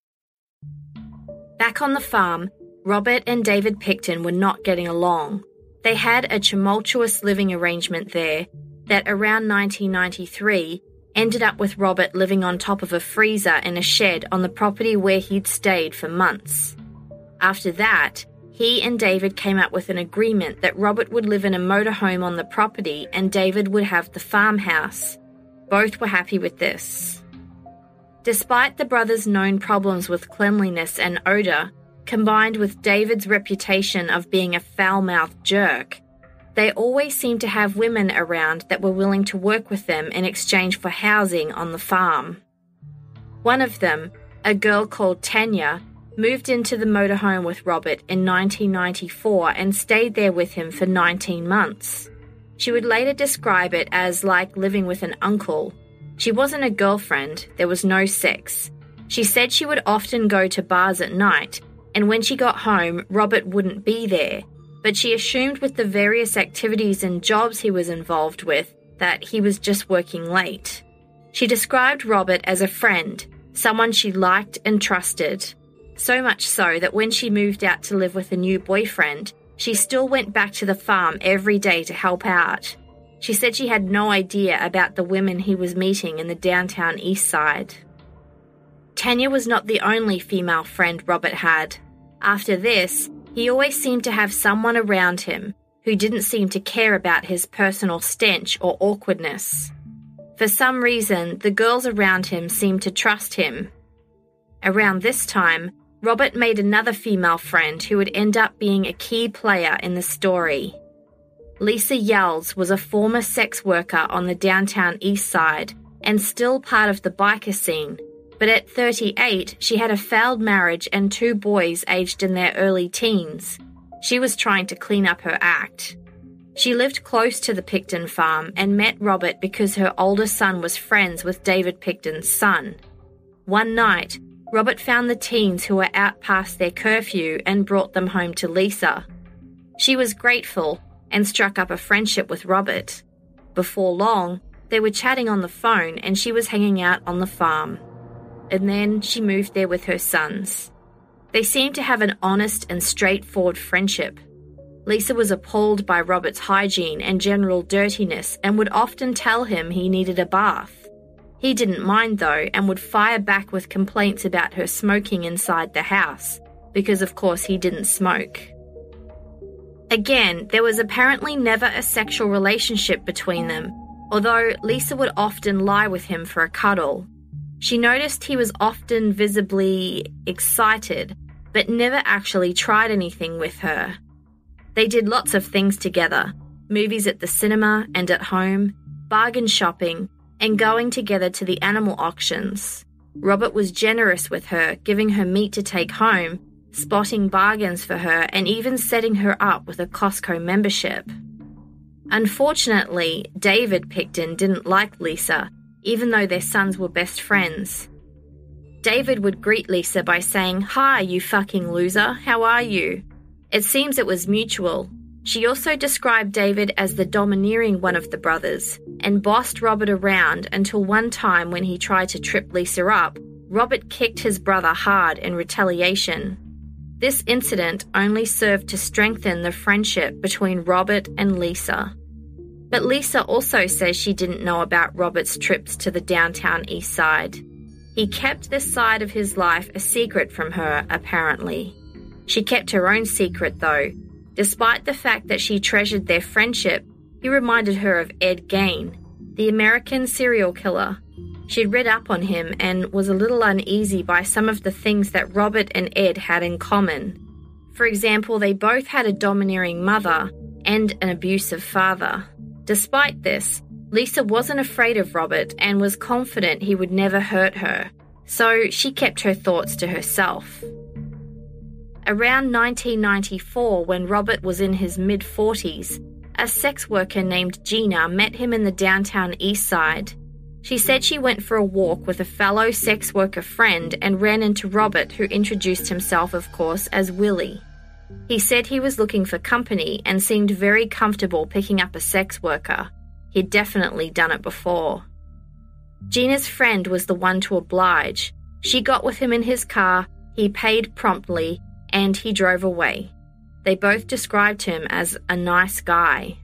Back on the farm, Robert and David Pickton were not getting along. They had a tumultuous living arrangement there that around nineteen ninety-three ended up with Robert living on top of a freezer in a shed on the property where he'd stayed for months. After that, he and David came up with an agreement that Robert would live in a motorhome on the property and David would have the farmhouse. Both were happy with this. Despite the brothers' known problems with cleanliness and odour, combined with David's reputation of being a foul-mouthed jerk, They always seemed to have women around that were willing to work with them in exchange for housing on the farm. One of them, a girl called Tanya, moved into the motorhome with Robert in nineteen ninety-four and stayed there with him for nineteen months. She would later describe it as like living with an uncle. She wasn't a girlfriend, there was no sex. She said she would often go to bars at night, and when she got home, Robert wouldn't be there, but she assumed with the various activities and jobs he was involved with that he was just working late. She described Robert as a friend, someone she liked and trusted. So much so that when she moved out to live with a new boyfriend, she still went back to the farm every day to help out. She said she had no idea about the women he was meeting in the downtown east side. Tanya was not the only female friend Robert had. After this, he always seemed to have someone around him who didn't seem to care about his personal stench or awkwardness. For some reason, the girls around him seemed to trust him. Around this time, Robert made another female friend who would end up being a key player in the story. Lisa Yells was a former sex worker on the downtown east side and still part of the biker scene, but at thirty-eight, she had a failed marriage and two boys aged in their early teens. She was trying to clean up her act. She lived close to the Picton farm and met Robert because her older son was friends with David Picton's son. One night, Robert found the teens who were out past their curfew and brought them home to Lisa. She was grateful and struck up a friendship with Robert. Before long, they were chatting on the phone and she was hanging out on the farm. And then she moved there with her sons. They seemed to have an honest and straightforward friendship. Lisa was appalled by Robert's hygiene and general dirtiness and would often tell him he needed a bath. He didn't mind though and would fire back with complaints about her smoking inside the house, because of course he didn't smoke. Again, there was apparently never a sexual relationship between them, although Lisa would often lie with him for a cuddle. She noticed he was often visibly excited, but never actually tried anything with her. They did lots of things together, movies at the cinema and at home, bargain shopping, and going together to the animal auctions. Robert was generous with her, giving her meat to take home, spotting bargains for her, and even setting her up with a Costco membership. Unfortunately, David Picton didn't like Lisa, even though their sons were best friends. David would greet Lisa by saying, "Hi, you fucking loser, how are you?" It seems it was mutual. She also described David as the domineering one of the brothers and bossed Robert around until one time when he tried to trip Lisa up, Robert kicked his brother hard in retaliation. This incident only served to strengthen the friendship between Robert and Lisa. But Lisa also says she didn't know about Robert's trips to the downtown east side. He kept this side of his life a secret from her, apparently. She kept her own secret, though. Despite the fact that she treasured their friendship, he reminded her of Ed Gein, the American serial killer. She'd read up on him and was a little uneasy by some of the things that Robert and Ed had in common. For example, they both had a domineering mother and an abusive father. Despite this, Lisa wasn't afraid of Robert and was confident he would never hurt her, so she kept her thoughts to herself. Around nineteen ninety-four, when Robert was in his mid-forties, a sex worker named Gina met him in the downtown east side. She said she went for a walk with a fellow sex worker friend and ran into Robert, who introduced himself, of course, as Willie. He said he was looking for company and seemed very comfortable picking up a sex worker. He'd definitely done it before. Gina's friend was the one to oblige. She got with him in his car, he paid promptly, and he drove away. They both described him as a nice guy.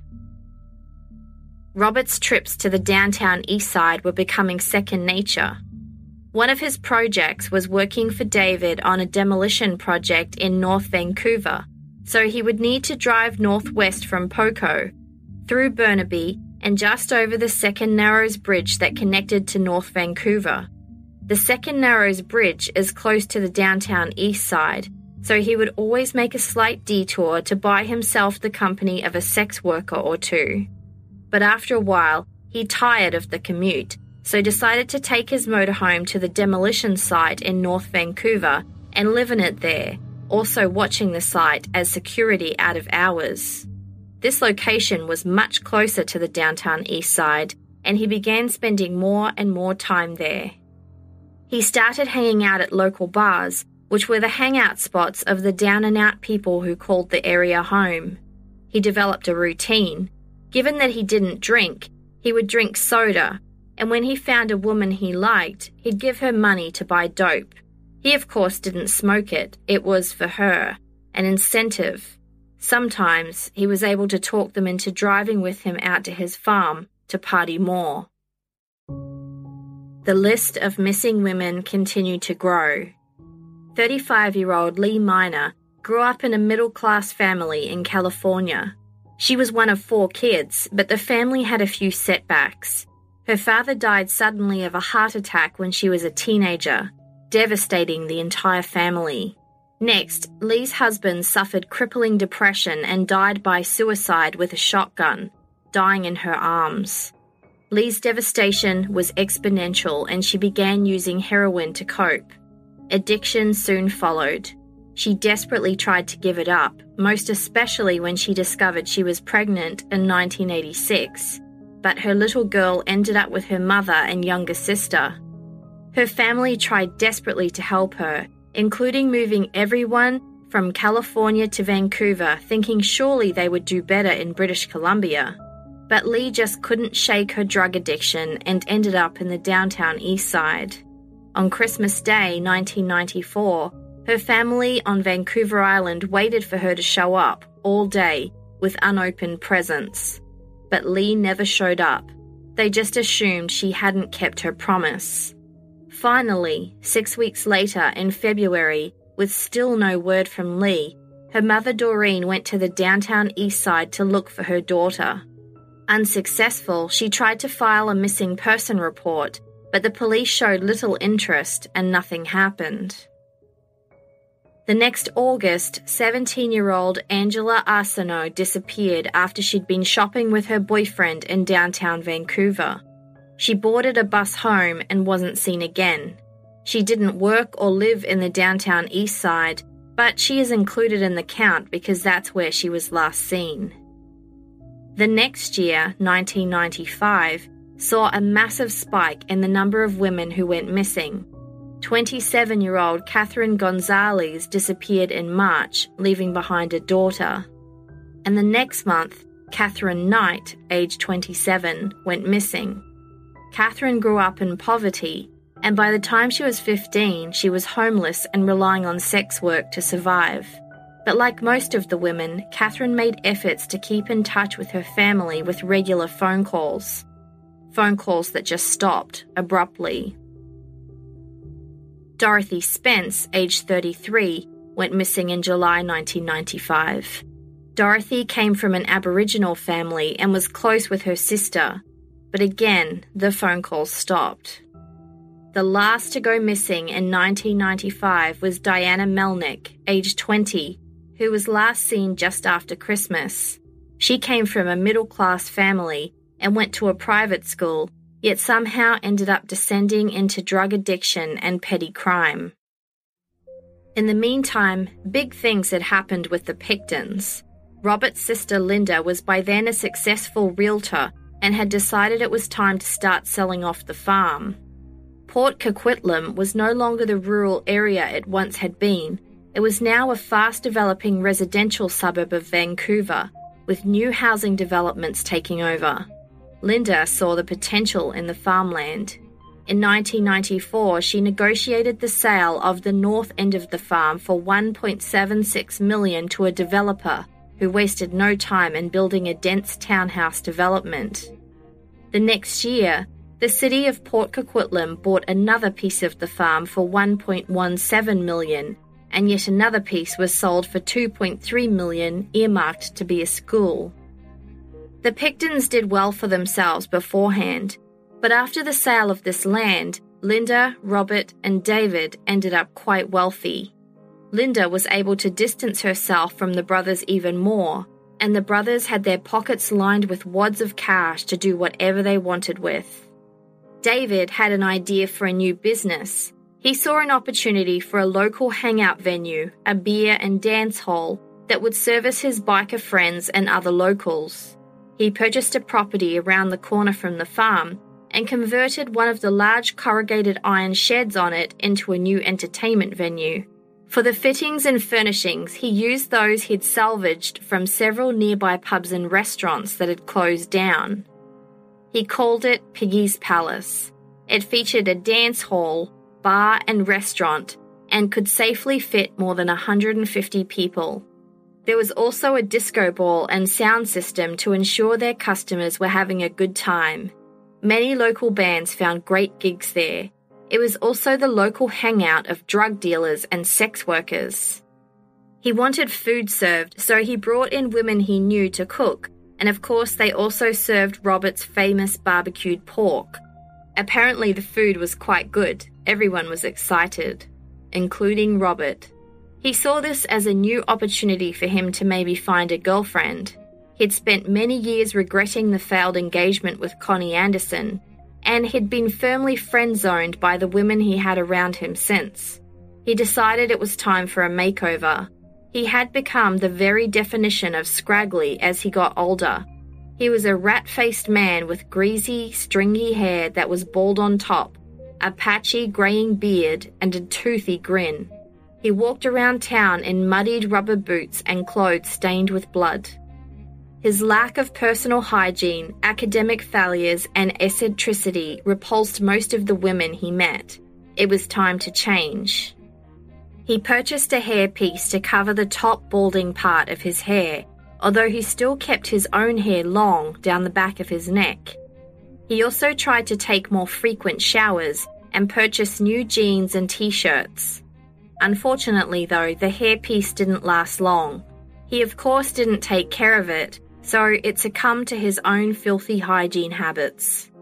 Robert's trips to the downtown east side were becoming second nature. One of his projects was working for David on a demolition project in North Vancouver, so he would need to drive northwest from Poco, through Burnaby, and just over the Second Narrows Bridge that connected to North Vancouver. The Second Narrows Bridge is close to the downtown east side, so he would always make a slight detour to buy himself the company of a sex worker or two. But after a while, he tired of the commute, so decided to take his motorhome to the demolition site in North Vancouver and live in it there, also watching the site as security out of hours. This location was much closer to the downtown east side, and he began spending more and more time there. He started hanging out at local bars, which were the hangout spots of the down-and-out people who called the area home. He developed a routine. Given that he didn't drink, he would drink soda, and when he found a woman he liked, he'd give her money to buy dope. He, of course, didn't smoke it. It was for her, an incentive. Sometimes he was able to talk them into driving with him out to his farm to party more. The list of missing women continued to grow. thirty-five-year-old Lee Miner grew up in a middle-class family in California. She was one of four kids, but the family had a few setbacks. Her father died suddenly of a heart attack when she was a teenager, devastating the entire family. Next, Lee's husband suffered crippling depression and died by suicide with a shotgun, dying in her arms. Lee's devastation was exponential and she began using heroin to cope. Addiction soon followed. She desperately tried to give it up, most especially when she discovered she was pregnant in nineteen eighty-six, but her little girl ended up with her mother and younger sister. Her family tried desperately to help her, including moving everyone from California to Vancouver, thinking surely they would do better in British Columbia. But Lee just couldn't shake her drug addiction and ended up in the downtown east side. On Christmas Day, nineteen ninety-four, her family on Vancouver Island waited for her to show up all day with unopened presents. But Lee never showed up. They just assumed she hadn't kept her promise. Finally, six weeks later in February, with still no word from Lee, her mother Doreen went to the downtown east side to look for her daughter. Unsuccessful, she tried to file a missing person report, but the police showed little interest and nothing happened. The next August, seventeen-year-old Angela Arsenault disappeared after she'd been shopping with her boyfriend in downtown Vancouver. She boarded a bus home and wasn't seen again. She didn't work or live in the downtown east side, but she is included in the count because that's where she was last seen. The next year, nineteen ninety-five, saw a massive spike in the number of women who went missing. twenty-seven-year-old Catherine Gonzalez disappeared in March, leaving behind a daughter. And the next month, Catherine Knight, aged twenty-seven, went missing. Catherine grew up in poverty, and by the time she was fifteen, she was homeless and relying on sex work to survive. But like most of the women, Catherine made efforts to keep in touch with her family with regular phone calls. Phone calls that just stopped abruptly. Dorothy Spence, aged thirty-three, went missing in July nineteen ninety-five. Dorothy came from an Aboriginal family and was close with her sister, but again, the phone calls stopped. The last to go missing in nineteen ninety-five was Diana Melnick, aged twenty, who was last seen just after Christmas. She came from a middle-class family and went to a private school, yet somehow ended up descending into drug addiction and petty crime. In the meantime, big things had happened with the Pictons. Robert's sister Linda was by then a successful realtor and had decided it was time to start selling off the farm. Port Coquitlam was no longer the rural area it once had been. It was now a fast-developing residential suburb of Vancouver, with new housing developments taking over. Linda saw the potential in the farmland. In nineteen ninety-four, she negotiated the sale of the north end of the farm for one point seven six million dollars to a developer who wasted no time in building a dense townhouse development. The next year, the city of Port Coquitlam bought another piece of the farm for one point one seven million dollars, and yet another piece was sold for two point three million dollars, earmarked to be a school. The Pictons did well for themselves beforehand, but after the sale of this land, Linda, Robert, and David ended up quite wealthy. Linda was able to distance herself from the brothers even more, and the brothers had their pockets lined with wads of cash to do whatever they wanted with. David had an idea for a new business. He saw an opportunity for a local hangout venue, a beer and dance hall that would service his biker friends and other locals. He purchased a property around the corner from the farm and converted one of the large corrugated iron sheds on it into a new entertainment venue. For the fittings and furnishings, he used those he'd salvaged from several nearby pubs and restaurants that had closed down. He called it Piggy's Palace. It featured a dance hall, bar and restaurant, and could safely fit more than one hundred fifty people. There was also a disco ball and sound system to ensure their customers were having a good time. Many local bands found great gigs there. It was also the local hangout of drug dealers and sex workers. He wanted food served, so he brought in women he knew to cook, and of course they also served Robert's famous barbecued pork. Apparently the food was quite good. Everyone was excited, including Robert. He saw this as a new opportunity for him to maybe find a girlfriend. He'd spent many years regretting the failed engagement with Connie Anderson, and he'd been firmly friend-zoned by the women he had around him since. He decided it was time for a makeover. He had become the very definition of scraggly as he got older. He was a rat-faced man with greasy, stringy hair that was bald on top, a patchy, greying beard, and a toothy grin. He walked around town in muddied rubber boots and clothes stained with blood. His lack of personal hygiene, academic failures, and eccentricity repulsed most of the women he met. It was time to change. He purchased a hairpiece to cover the top balding part of his hair, although he still kept his own hair long down the back of his neck. He also tried to take more frequent showers and purchase new jeans and t-shirts. Unfortunately, though, the hairpiece didn't last long. He of course didn't take care of it, so it succumbed to his own filthy hygiene habits.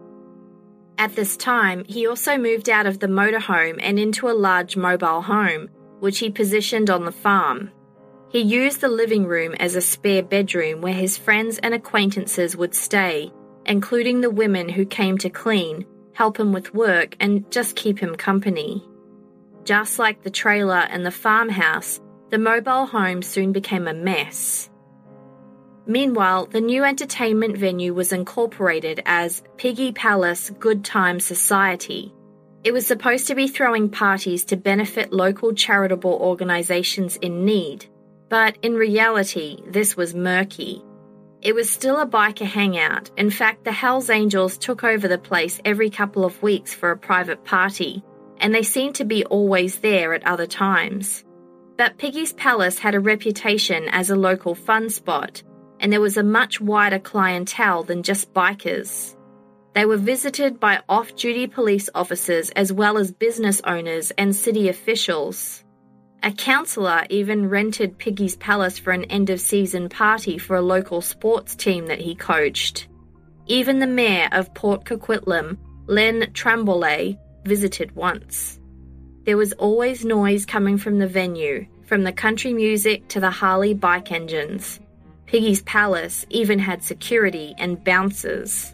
At this time, he also moved out of the motorhome and into a large mobile home, which he positioned on the farm. He used the living room as a spare bedroom where his friends and acquaintances would stay, including the women who came to clean, help him with work, and just keep him company. Just like the trailer and the farmhouse, the mobile home soon became a mess. Meanwhile, the new entertainment venue was incorporated as Piggy Palace Good Time Society. It was supposed to be throwing parties to benefit local charitable organizations in need, but in reality, this was murky. It was still a biker hangout. In fact, the Hells Angels took over the place every couple of weeks for a private party, and they seemed to be always there at other times. But Piggy's Palace had a reputation as a local fun spot, and there was a much wider clientele than just bikers. They were visited by off-duty police officers as well as business owners and city officials. A councillor even rented Piggy's Palace for an end-of-season party for a local sports team that he coached. Even the mayor of Port Coquitlam, Len Tremblay, visited once. There was always noise coming from the venue, from the country music to the Harley bike engines. Piggy's Palace even had security and bouncers.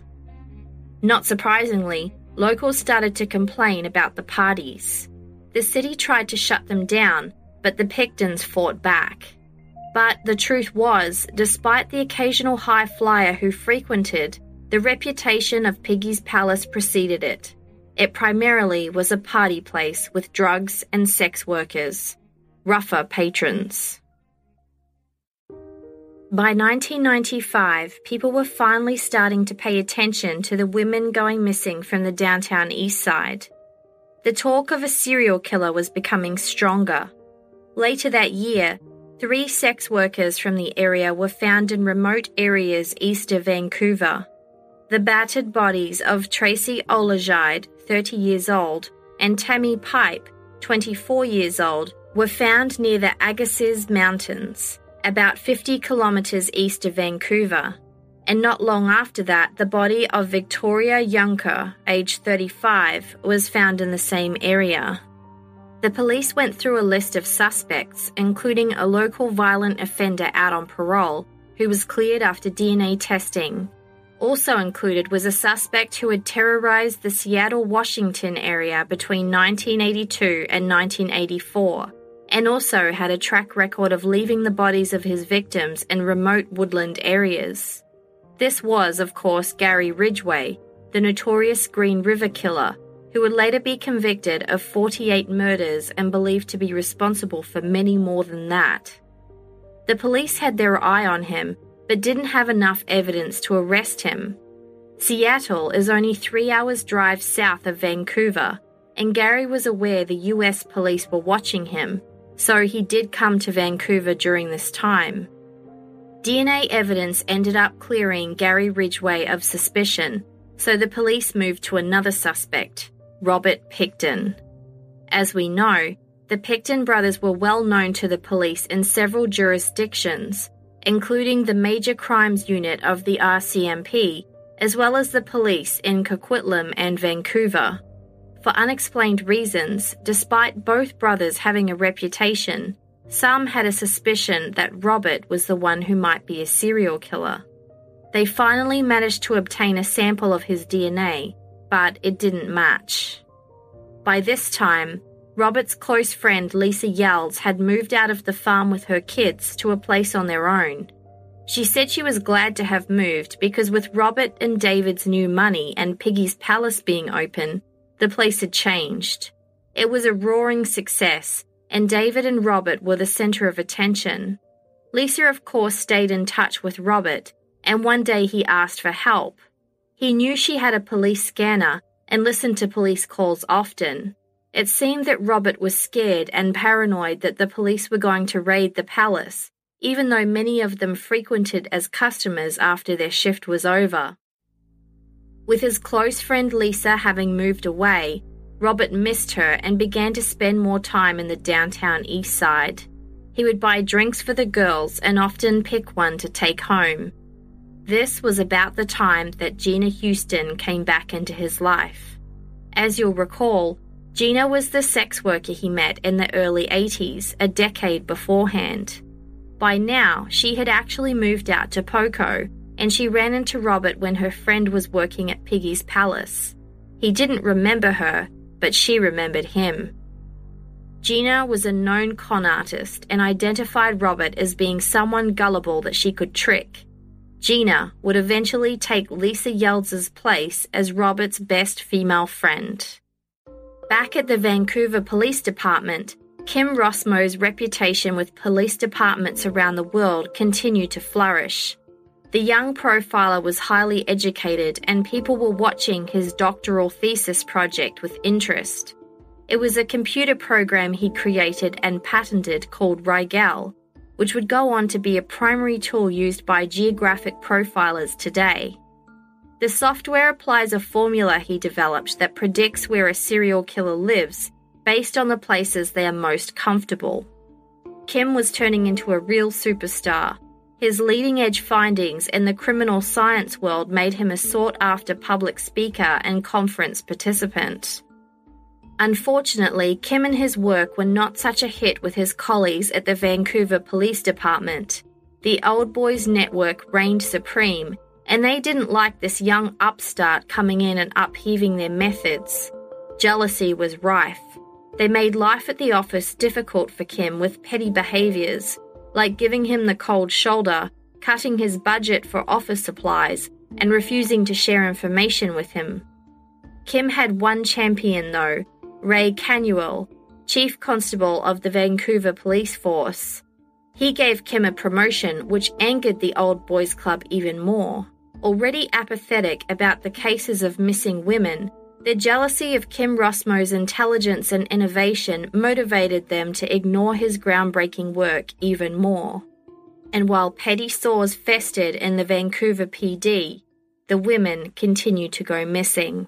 Not surprisingly, locals started to complain about the parties. The city tried to shut them down, but the Pictons fought back. But the truth was, despite the occasional high flyer who frequented, the reputation of Piggy's Palace preceded it. It primarily was a party place with drugs and sex workers, rougher patrons. By nineteen ninety-five, people were finally starting to pay attention to the women going missing from the downtown east side. The talk of a serial killer was becoming stronger. Later that year, three sex workers from the area were found in remote areas east of Vancouver. The battered bodies of Tracy Olajide, thirty years old, and Tammy Pipe, twenty-four years old, were found near the Agassiz Mountains, about fifty kilometres east of Vancouver. And not long after that, the body of Victoria Junker, aged thirty-five, was found in the same area. The police went through a list of suspects, including a local violent offender out on parole who was cleared after D N A testing. Also included was a suspect who had terrorized the Seattle, Washington area between nineteen eighty-two and nineteen eighty-four, and also had a track record of leaving the bodies of his victims in remote woodland areas. This was, of course, Gary Ridgway, the notorious Green River Killer, who would later be convicted of forty-eight murders and believed to be responsible for many more than that. The police had their eye on him, but didn't have enough evidence to arrest him. Seattle is only three hours' drive south of Vancouver, and Gary was aware the U S police were watching him, so he did come to Vancouver during this time. D N A evidence ended up clearing Gary Ridgway of suspicion, so the police moved to another suspect, Robert Pickton. As we know, the Pickton brothers were well known to the police in several jurisdictions, including the Major Crimes Unit of the R C M P, as well as the police in Coquitlam and Vancouver. For unexplained reasons, despite both brothers having a reputation, some had a suspicion that Robert was the one who might be a serial killer. They finally managed to obtain a sample of his D N A, but it didn't match. By this time, Robert's close friend Lisa Yelds had moved out of the farm with her kids to a place on their own. She said she was glad to have moved because with Robert and David's new money and Piggy's Palace being open, the place had changed. It was a roaring success, and David and Robert were the center of attention. Lisa, of course, stayed in touch with Robert, and one day he asked for help. He knew she had a police scanner and listened to police calls often. It seemed that Robert was scared and paranoid that the police were going to raid the palace, even though many of them frequented as customers after their shift was over. With his close friend Lisa having moved away, Robert missed her and began to spend more time in the downtown east side. He would buy drinks for the girls and often pick one to take home. This was about the time that Gina Houston came back into his life. As you'll recall, Gina was the sex worker he met in the early eighties, a decade beforehand. By now, she had actually moved out to Poco, and she ran into Robert when her friend was working at Piggy's Palace. He didn't remember her, but she remembered him. Gina was a known con artist and identified Robert as being someone gullible that she could trick. Gina would eventually take Lisa Yelds' place as Robert's best female friend. Back at the Vancouver Police Department, Kim Rossmo's reputation with police departments around the world continued to flourish. The young profiler was highly educated and people were watching his doctoral thesis project with interest. It was a computer program he created and patented called Rigel, which would go on to be a primary tool used by geographic profilers today. The software applies a formula he developed that predicts where a serial killer lives based on the places they are most comfortable. Kim was turning into a real superstar. His leading-edge findings in the criminal science world made him a sought-after public speaker and conference participant. Unfortunately, Kim and his work were not such a hit with his colleagues at the Vancouver Police Department. The Old Boys Network reigned supreme, and they didn't like this young upstart coming in and upheaving their methods. Jealousy was rife. They made life at the office difficult for Kim with petty behaviours, like giving him the cold shoulder, cutting his budget for office supplies, and refusing to share information with him. Kim had one champion though, Ray Canuel, Chief Constable of the Vancouver Police Force. He gave Kim a promotion which angered the Old Boys Club even more. Already apathetic about the cases of missing women, their jealousy of Kim Rossmo's intelligence and innovation motivated them to ignore his groundbreaking work even more. And while petty sores festered in the Vancouver P D, the women continued to go missing.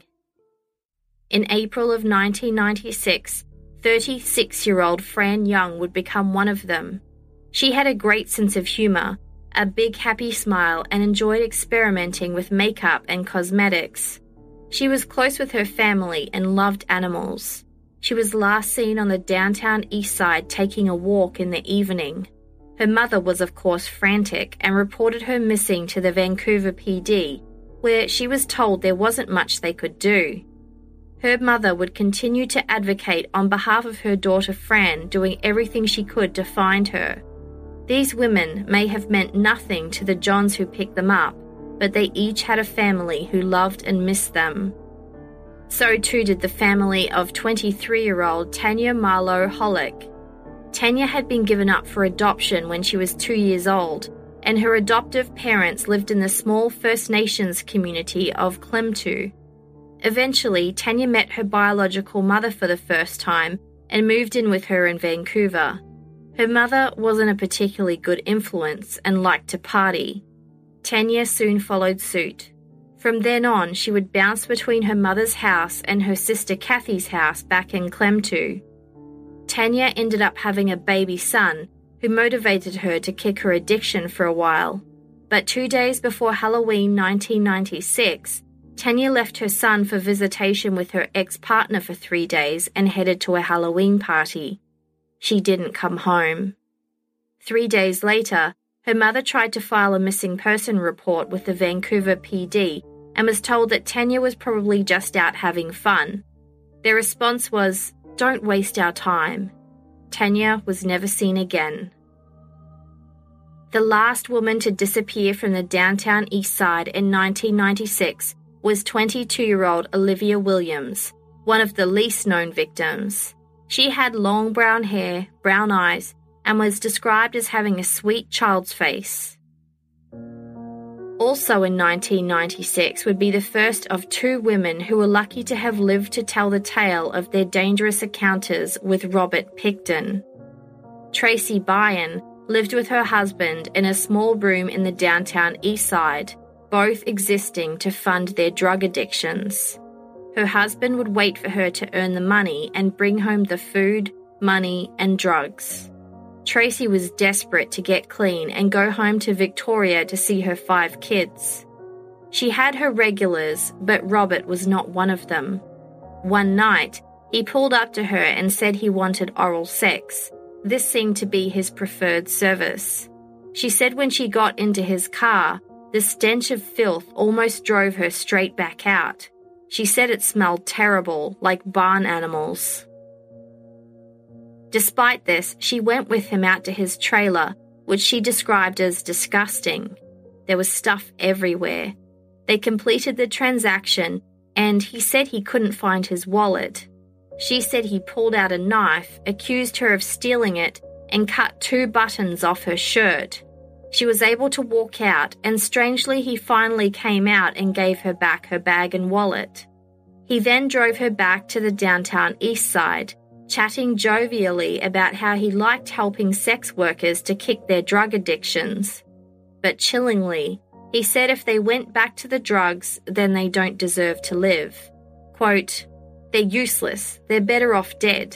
In April of nineteen ninety-six, thirty-six-year-old Fran Young would become one of them. She had a great sense of humour, a big happy smile, and enjoyed experimenting with makeup and cosmetics. She was close with her family and loved animals. She was last seen on the downtown east side taking a walk in the evening. Her mother was of course frantic and reported her missing to the Vancouver P D, where she was told there wasn't much they could do. Her mother would continue to advocate on behalf of her daughter Fran, doing everything she could to find her. These women may have meant nothing to the Johns who picked them up, but they each had a family who loved and missed them. So too did the family of twenty-three-year-old Tanya Marlowe Hollick. Tanya had been given up for adoption when she was two years old, and her adoptive parents lived in the small First Nations community of Klemtu. Eventually, Tanya met her biological mother for the first time and moved in with her in Vancouver. Her mother wasn't a particularly good influence and liked to party. Tanya soon followed suit. From then on, she would bounce between her mother's house and her sister Kathy's house back in Klemtu. Tanya ended up having a baby son who motivated her to kick her addiction for a while. But two days before Halloween nineteen ninety-six, Tanya left her son for visitation with her ex-partner for three days and headed to a Halloween party. She didn't come home. Three days later, her mother tried to file a missing person report with the Vancouver P D and was told that Tanya was probably just out having fun. Their response was, "Don't waste our time." Tanya was never seen again. The last woman to disappear from the downtown east side in nineteen ninety-six was twenty-two-year-old Olivia Williams, one of the least known victims. She had long brown hair, brown eyes, and was described as having a sweet child's face. Also in nineteen ninety-six would be the first of two women who were lucky to have lived to tell the tale of their dangerous encounters with Robert Pickton. Tracy Byron lived with her husband in a small room in the downtown east side, both existing to fund their drug addictions. Her husband would wait for her to earn the money and bring home the food, money, and drugs. Tracy was desperate to get clean and go home to Victoria to see her five kids. She had her regulars, but Robert was not one of them. One night, he pulled up to her and said he wanted oral sex. This seemed to be his preferred service. She said when she got into his car, the stench of filth almost drove her straight back out. She said it smelled terrible, like barn animals. Despite this, she went with him out to his trailer, which she described as disgusting. There was stuff everywhere. They completed the transaction, and he said he couldn't find his wallet. She said he pulled out a knife, accused her of stealing it, and cut two buttons off her shirt. She was able to walk out, and strangely he finally came out and gave her back her bag and wallet. He then drove her back to the downtown east side, chatting jovially about how he liked helping sex workers to kick their drug addictions. But chillingly, he said if they went back to the drugs, then they don't deserve to live. Quote, "They're useless, they're better off dead."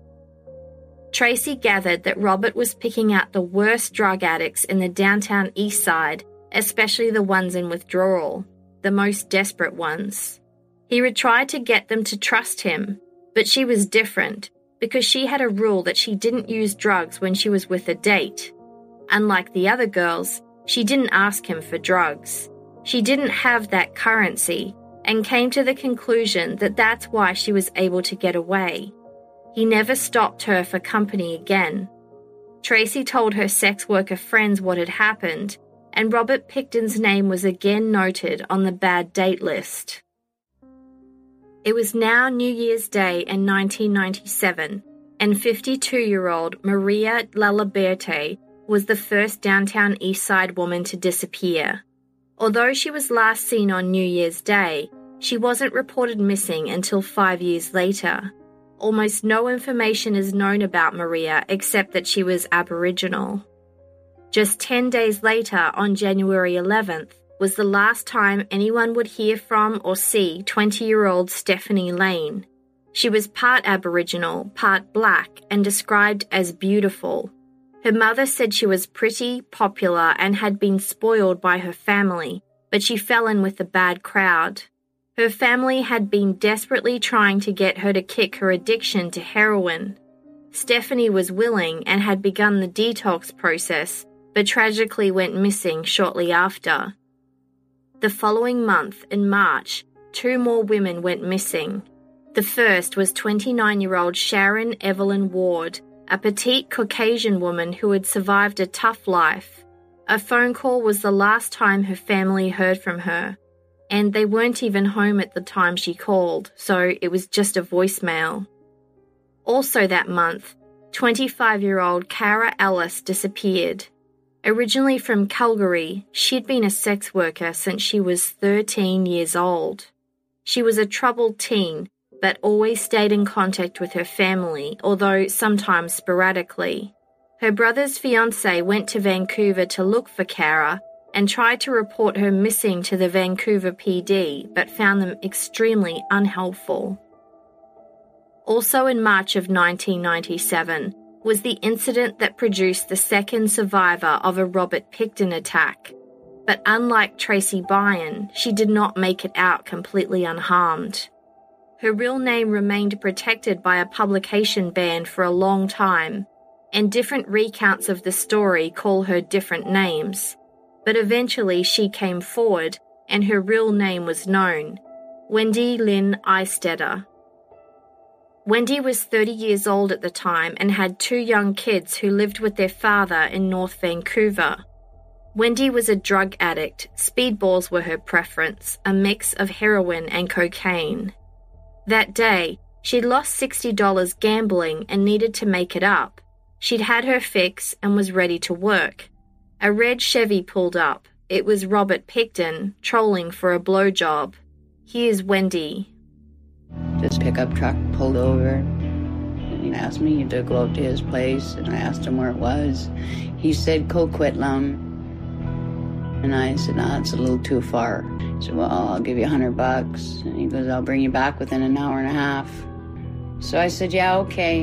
Tracy gathered that Robert was picking out the worst drug addicts in the downtown east side, especially the ones in withdrawal, the most desperate ones. He would try to get them to trust him, but she was different because she had a rule that she didn't use drugs when she was with a date. Unlike the other girls, she didn't ask him for drugs. She didn't have that currency and came to the conclusion that that's why she was able to get away. He never stopped her for company again. Tracy told her sex worker friends what had happened, and Robert Pickton's name was again noted on the bad date list. It was now New Year's Day in nineteen ninety-seven, and fifty-two-year-old Maria Laliberte was the first downtown east side woman to disappear. Although she was last seen on New Year's Day, she wasn't reported missing until five years later. Almost no information is known about Maria except that she was Aboriginal. Just ten days later, on January eleventh, was the last time anyone would hear from or see twenty-year-old Stephanie Lane. She was part Aboriginal, part black, and described as beautiful. Her mother said she was pretty, popular, and had been spoiled by her family, but she fell in with a bad crowd. Her family had been desperately trying to get her to kick her addiction to heroin. Stephanie was willing and had begun the detox process, but tragically went missing shortly after. The following month, in March, two more women went missing. The first was twenty-nine-year-old Sharon Evelyn Ward, a petite Caucasian woman who had survived a tough life. A phone call was the last time her family heard from her, and they weren't even home at the time she called, so it was just a voicemail. Also that month, twenty-five-year-old Cara Ellis disappeared. Originally from Calgary, she'd been a sex worker since she was thirteen years old. She was a troubled teen, but always stayed in contact with her family, although sometimes sporadically. Her brother's fiancé went to Vancouver to look for Cara and tried to report her missing to the Vancouver P D, but found them extremely unhelpful. Also in March of nineteen ninety-seven was the incident that produced the second survivor of a Robert Pickton attack. But unlike Tracy Bryan, she did not make it out completely unharmed. Her real name remained protected by a publication ban for a long time, and different recounts of the story call her different names. But eventually she came forward, and her real name was known, Wendy Lynn Eistetter. Wendy was thirty years old at the time and had two young kids who lived with their father in North Vancouver. Wendy was a drug addict. Speedballs were her preference, a mix of heroin and cocaine. That day, she'd lost sixty dollars gambling and needed to make it up. She'd had her fix and was ready to work. A red Chevy pulled up. It was Robert Pickton, trolling for a blowjob. Here's Wendy. This pickup truck pulled over, and he asked me to go out to his place, and I asked him where it was. He said Coquitlam, and I said, no, it's a little too far. He said, well, I'll give you a hundred bucks. And he goes, I'll bring you back within an hour and a half. So I said, yeah, okay.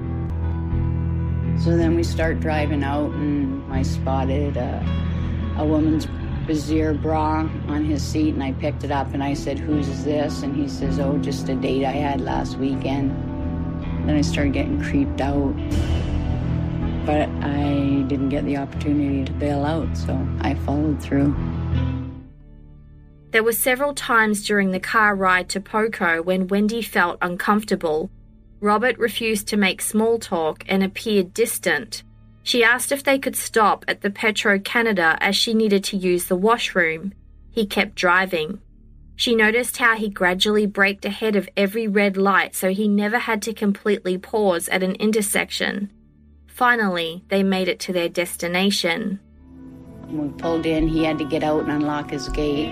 So then we start driving out, and I spotted a, a woman's brassiere bra on his seat, and I picked it up, and I said, who's this? And he says, oh, just a date I had last weekend. Then I started getting creeped out, but I didn't get the opportunity to bail out, so I followed through. There were several times during the car ride to Poco when Wendy felt uncomfortable. Robert refused to make small talk and appeared distant. She asked if they could stop at the Petro-Canada as she needed to use the washroom. He kept driving. She noticed how he gradually braked ahead of every red light so he never had to completely pause at an intersection. Finally, they made it to their destination. When we pulled in, he had to get out and unlock his gate.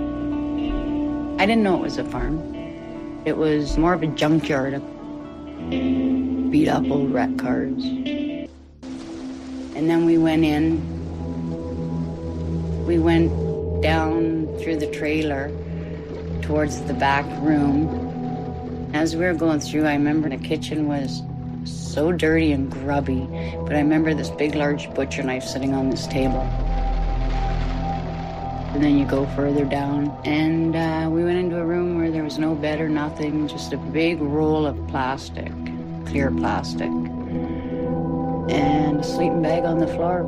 I didn't know it was a farm. It was more of a junkyard of beat up old wreck cars. And then we went in. We went down through the trailer towards the back room. As we were going through, I remember the kitchen was so dirty and grubby, but I remember this big, large butcher knife sitting on this table. And then you go further down, and uh, we went into a room where there was no bed or nothing, just a big roll of plastic, clear plastic, and a sleeping bag on the floor.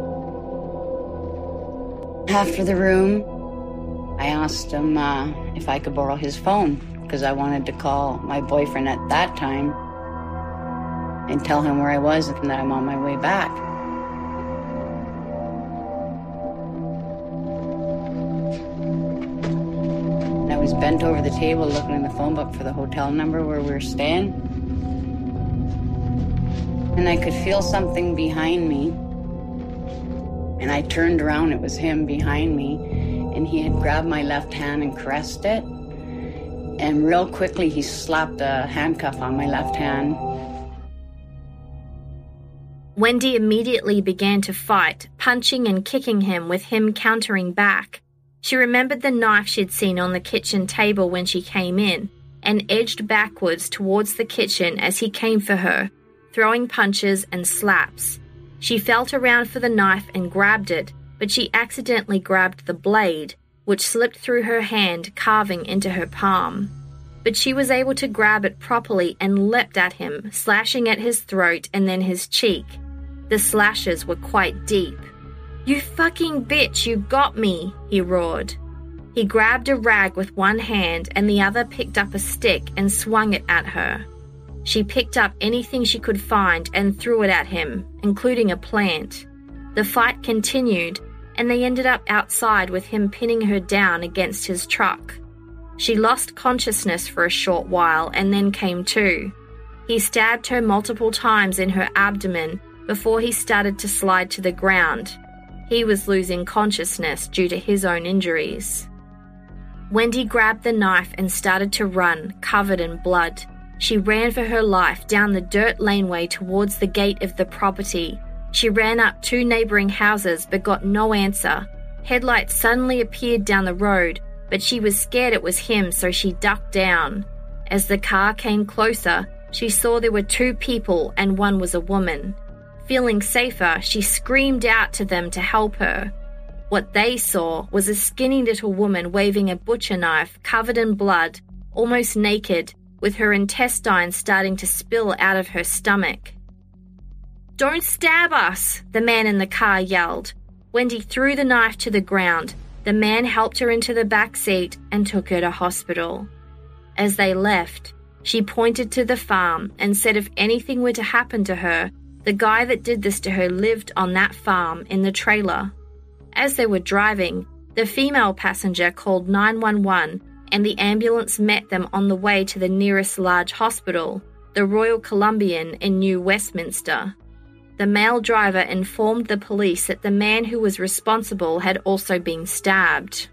After the room, I asked him uh, if I could borrow his phone, because I wanted to call my boyfriend at that time and tell him where I was and that I'm on my way back. And I was bent over the table looking in the phone book for the hotel number where we were staying. And I could feel something behind me. And I turned around, it was him behind me, and he had grabbed my left hand and caressed it. And real quickly, he slapped a handcuff on my left hand. Wendy immediately began to fight, punching and kicking him, with him countering back. She remembered the knife she'd seen on the kitchen table when she came in, and edged backwards towards the kitchen as he came for her, throwing punches and slaps. She felt around for the knife and grabbed it, but she accidentally grabbed the blade. which slipped through her hand, carving into her palm. But she was able to grab it properly and leapt at him, slashing at his throat and then his cheek. The slashes were quite deep. "You fucking bitch, you got me," he roared. He grabbed a rag with one hand and the other picked up a stick and swung it at her. She picked up anything she could find and threw it at him, including a plant. The fight continued, and they ended up outside with him pinning her down against his truck. She lost consciousness for a short while and then came to. He stabbed her multiple times in her abdomen before he started to slide to the ground. He was losing consciousness due to his own injuries. Wendy grabbed the knife and started to run, covered in blood. She ran for her life down the dirt laneway towards the gate of the property. She ran up two neighbouring houses but got no answer. Headlights suddenly appeared down the road, but she was scared it was him, so she ducked down. As the car came closer, she saw there were two people and one was a woman. Feeling safer, she screamed out to them to help her. What they saw was a skinny little woman waving a butcher knife covered in blood, almost naked, with her intestines starting to spill out of her stomach. "Don't stab us!" the man in the car yelled. Wendy threw the knife to the ground. The man helped her into the back seat and took her to hospital. As they left, she pointed to the farm and said if anything were to happen to her, the guy that did this to her lived on that farm in the trailer. As they were driving, the female passenger called nine one one and the ambulance met them on the way to the nearest large hospital, the Royal Columbian in New Westminster. The male driver informed the police that the man who was responsible had also been stabbed.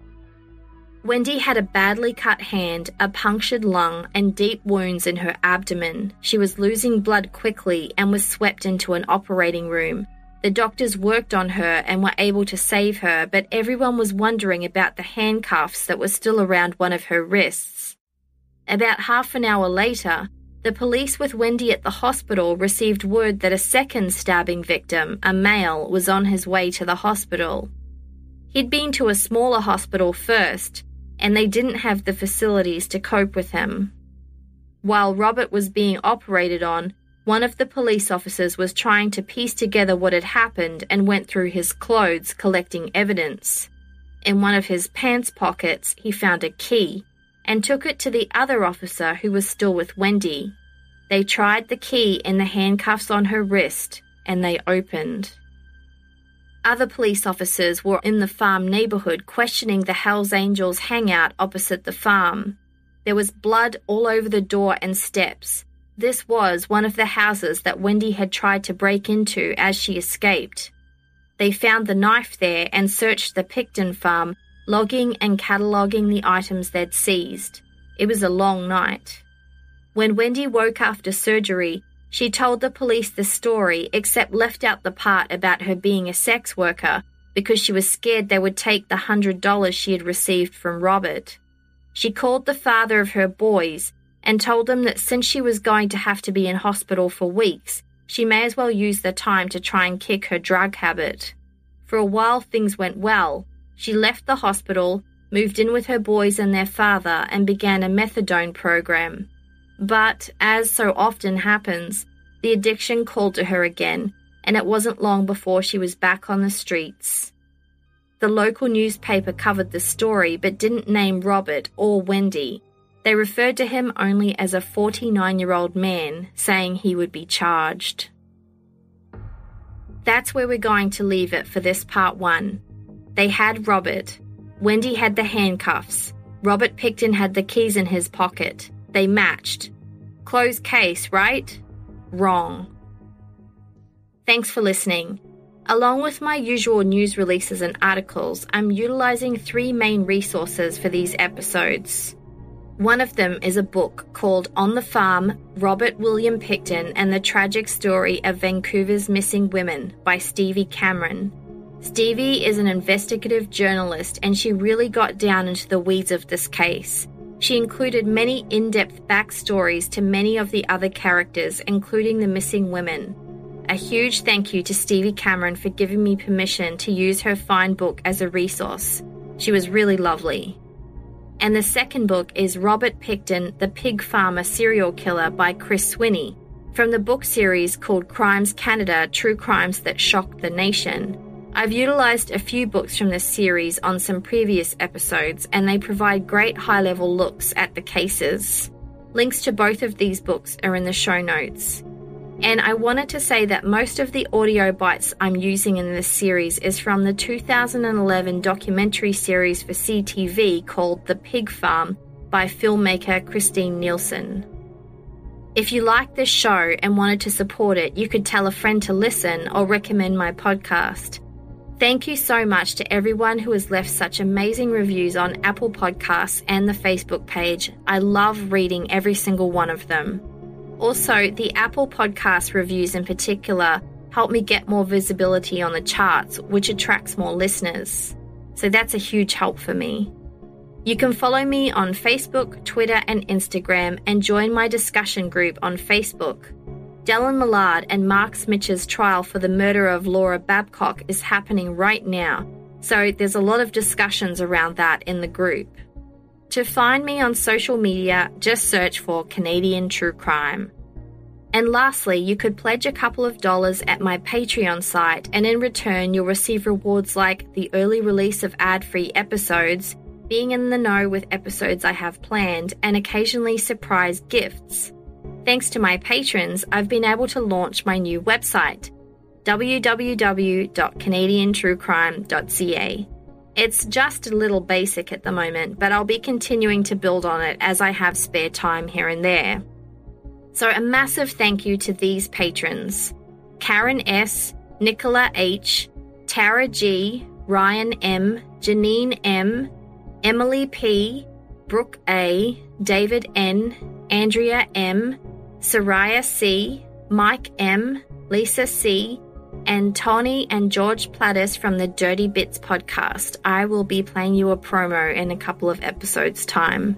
Wendy had a badly cut hand, a punctured lung, and deep wounds in her abdomen. She was losing blood quickly and was swept into an operating room. The doctors worked on her and were able to save her, but everyone was wondering about the handcuffs that were still around one of her wrists. About half an hour later, the police with Wendy at the hospital received word that a second stabbing victim, a male, was on his way to the hospital. He'd been to a smaller hospital first, and they didn't have the facilities to cope with him. While Robert was being operated on, one of the police officers was trying to piece together what had happened and went through his clothes collecting evidence. In one of his pants pockets, he found a key and took it to the other officer who was still with Wendy. They tried the key in the handcuffs on her wrist, and they opened. Other police officers were in the farm neighbourhood questioning the Hells Angels hangout opposite the farm. There was blood all over the door and steps. This was one of the houses that Wendy had tried to break into as she escaped. They found the knife there and searched the Picton farm, logging and cataloguing the items they'd seized. It was a long night. When Wendy woke after surgery, she told the police the story except left out the part about her being a sex worker because she was scared they would take the one hundred dollars she had received from Robert. She called the father of her boys and told them that since she was going to have to be in hospital for weeks, she may as well use the time to try and kick her drug habit. For a while things went well. She left the hospital, moved in with her boys and their father, and began a methadone program. But, as so often happens, the addiction called to her again, and it wasn't long before she was back on the streets. The local newspaper covered the story but didn't name Robert or Wendy. They referred to him only as a forty-nine-year-old man, saying he would be charged. That's where we're going to leave it for this part one. They had Robert. Wendy had the handcuffs. Robert Picton had the keys in his pocket. They matched. Closed case, right? Wrong. Thanks for listening. Along with my usual news releases and articles, I'm utilizing three main resources for these episodes. One of them is a book called On the Farm, Robert William Picton and the Tragic Story of Vancouver's Missing Women by Stevie Cameron. Stevie is an investigative journalist and she really got down into the weeds of this case. She included many in-depth backstories to many of the other characters, including the missing women. A huge thank you to Stevie Cameron for giving me permission to use her fine book as a resource. She was really lovely. And the second book is Robert Pickton, The Pig Farmer Serial Killer by Chris Swinney, from the book series called Crimes Canada, True Crimes That Shocked the Nation. I've utilised a few books from this series on some previous episodes, and they provide great high-level looks at the cases. Links to both of these books are in the show notes. And I wanted to say that most of the audio bites I'm using in this series is from the two thousand eleven documentary series for C T V called The Pig Farm by filmmaker Christine Nielsen. If you like this show and wanted to support it, you could tell a friend to listen or recommend my podcast. Thank you so much to everyone who has left such amazing reviews on Apple Podcasts and the Facebook page. I love reading every single one of them. Also, the Apple Podcast reviews in particular help me get more visibility on the charts, which attracts more listeners. So that's a huge help for me. You can follow me on Facebook, Twitter, and Instagram, and join my discussion group on Facebook. Dellen Millard and Mark Smitch's trial for the murder of Laura Babcock is happening right now, so there's a lot of discussions around that in the group. To find me on social media, just search for Canadian True Crime. And lastly, you could pledge a couple of dollars at my Patreon site, and in return you'll receive rewards like the early release of ad-free episodes, being in the know with episodes I have planned, and occasionally surprise gifts. Thanks to my patrons, I've been able to launch my new website, w w w dot canadian true crime dot c a. It's just a little basic at the moment, but I'll be continuing to build on it as I have spare time here and there. So a massive thank you to these patrons: Karen S., Nicola H., Tara G., Ryan M., Janine M., Emily P., Brooke A., David N., Andrea M., Soraya C., Mike M., Lisa C., and Tony and George Plattis from the Dirty Bits podcast. I will be playing you a promo in a couple of episodes' time.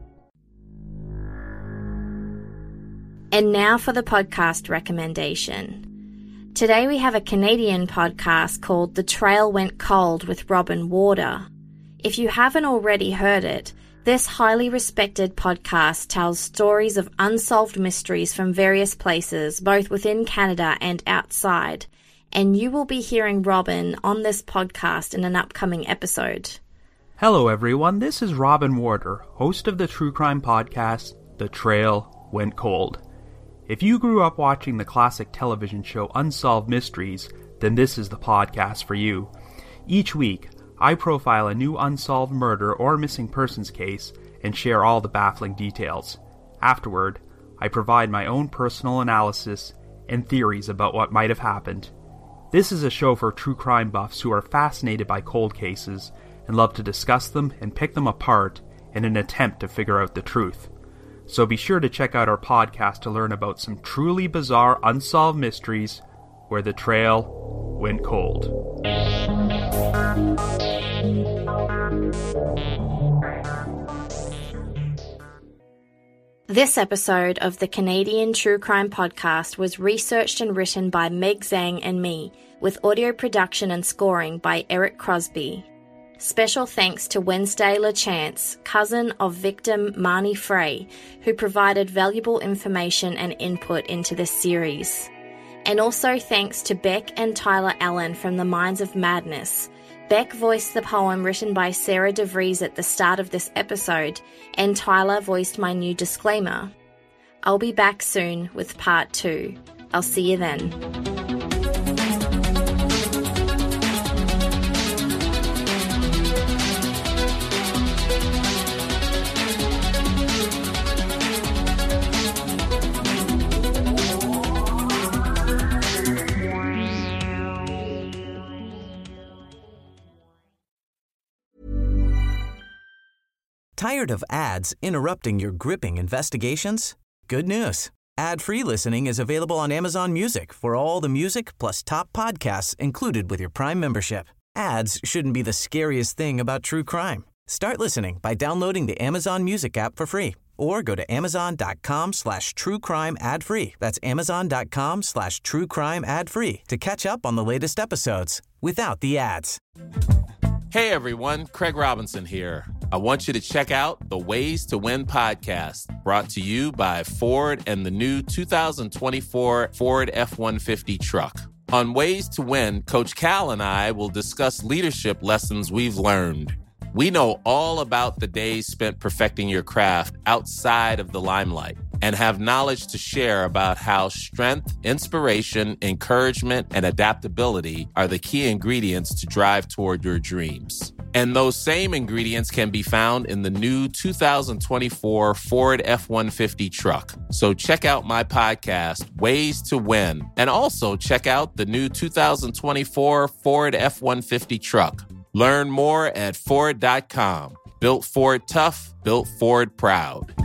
And now for the podcast recommendation. Today we have a Canadian podcast called The Trail Went Cold with Robin Warder. If you haven't already heard it, this highly respected podcast tells stories of unsolved mysteries from various places, both within Canada and outside. And you will be hearing Robin on this podcast in an upcoming episode. Hello everyone, this is Robin Warder, host of the true crime podcast, The Trail Went Cold. If you grew up watching the classic television show Unsolved Mysteries, then this is the podcast for you. Each week, I profile a new unsolved murder or missing persons case and share all the baffling details. Afterward, I provide my own personal analysis and theories about what might have happened. This is a show for true crime buffs who are fascinated by cold cases and love to discuss them and pick them apart in an attempt to figure out the truth. So be sure to check out our podcast to learn about some truly bizarre unsolved mysteries where the trail went cold. This episode of the Canadian True Crime Podcast was researched and written by Meg Zhang and me, with audio production and scoring by Eric Crosby. Special thanks to Wednesday LaChance, cousin of victim Marnie Frey, who provided valuable information and input into this series. And also thanks to Beck and Tyler Allen from The Minds of Madness. Beck voiced the poem written by Sarah DeVries at the start of this episode, and Tyler voiced my new disclaimer. I'll be back soon with part two. I'll see you then. Tired of ads interrupting your gripping investigations? Good news. Ad-free listening is available on Amazon Music for all the music plus top podcasts included with your Prime membership. Ads shouldn't be the scariest thing about true crime. Start listening by downloading the Amazon Music app for free or go to amazon.com slash true crime ad free. That's amazon.com slash true crime ad free to catch up on the latest episodes without the ads. Hey everyone, Craig Robinson here. I want you to check out the Ways to Win podcast, brought to you by Ford and the new two thousand twenty-four Ford F one fifty truck. On Ways to Win, Coach Cal and I will discuss leadership lessons we've learned. We know all about the days spent perfecting your craft outside of the limelight and have knowledge to share about how strength, inspiration, encouragement, and adaptability are the key ingredients to drive toward your dreams. And those same ingredients can be found in the new two thousand twenty-four Ford F one fifty truck. So check out my podcast, Ways to Win, and also check out the new two thousand twenty-four Ford F one fifty truck. Learn more at Ford dot com. Built Ford tough, built Ford proud.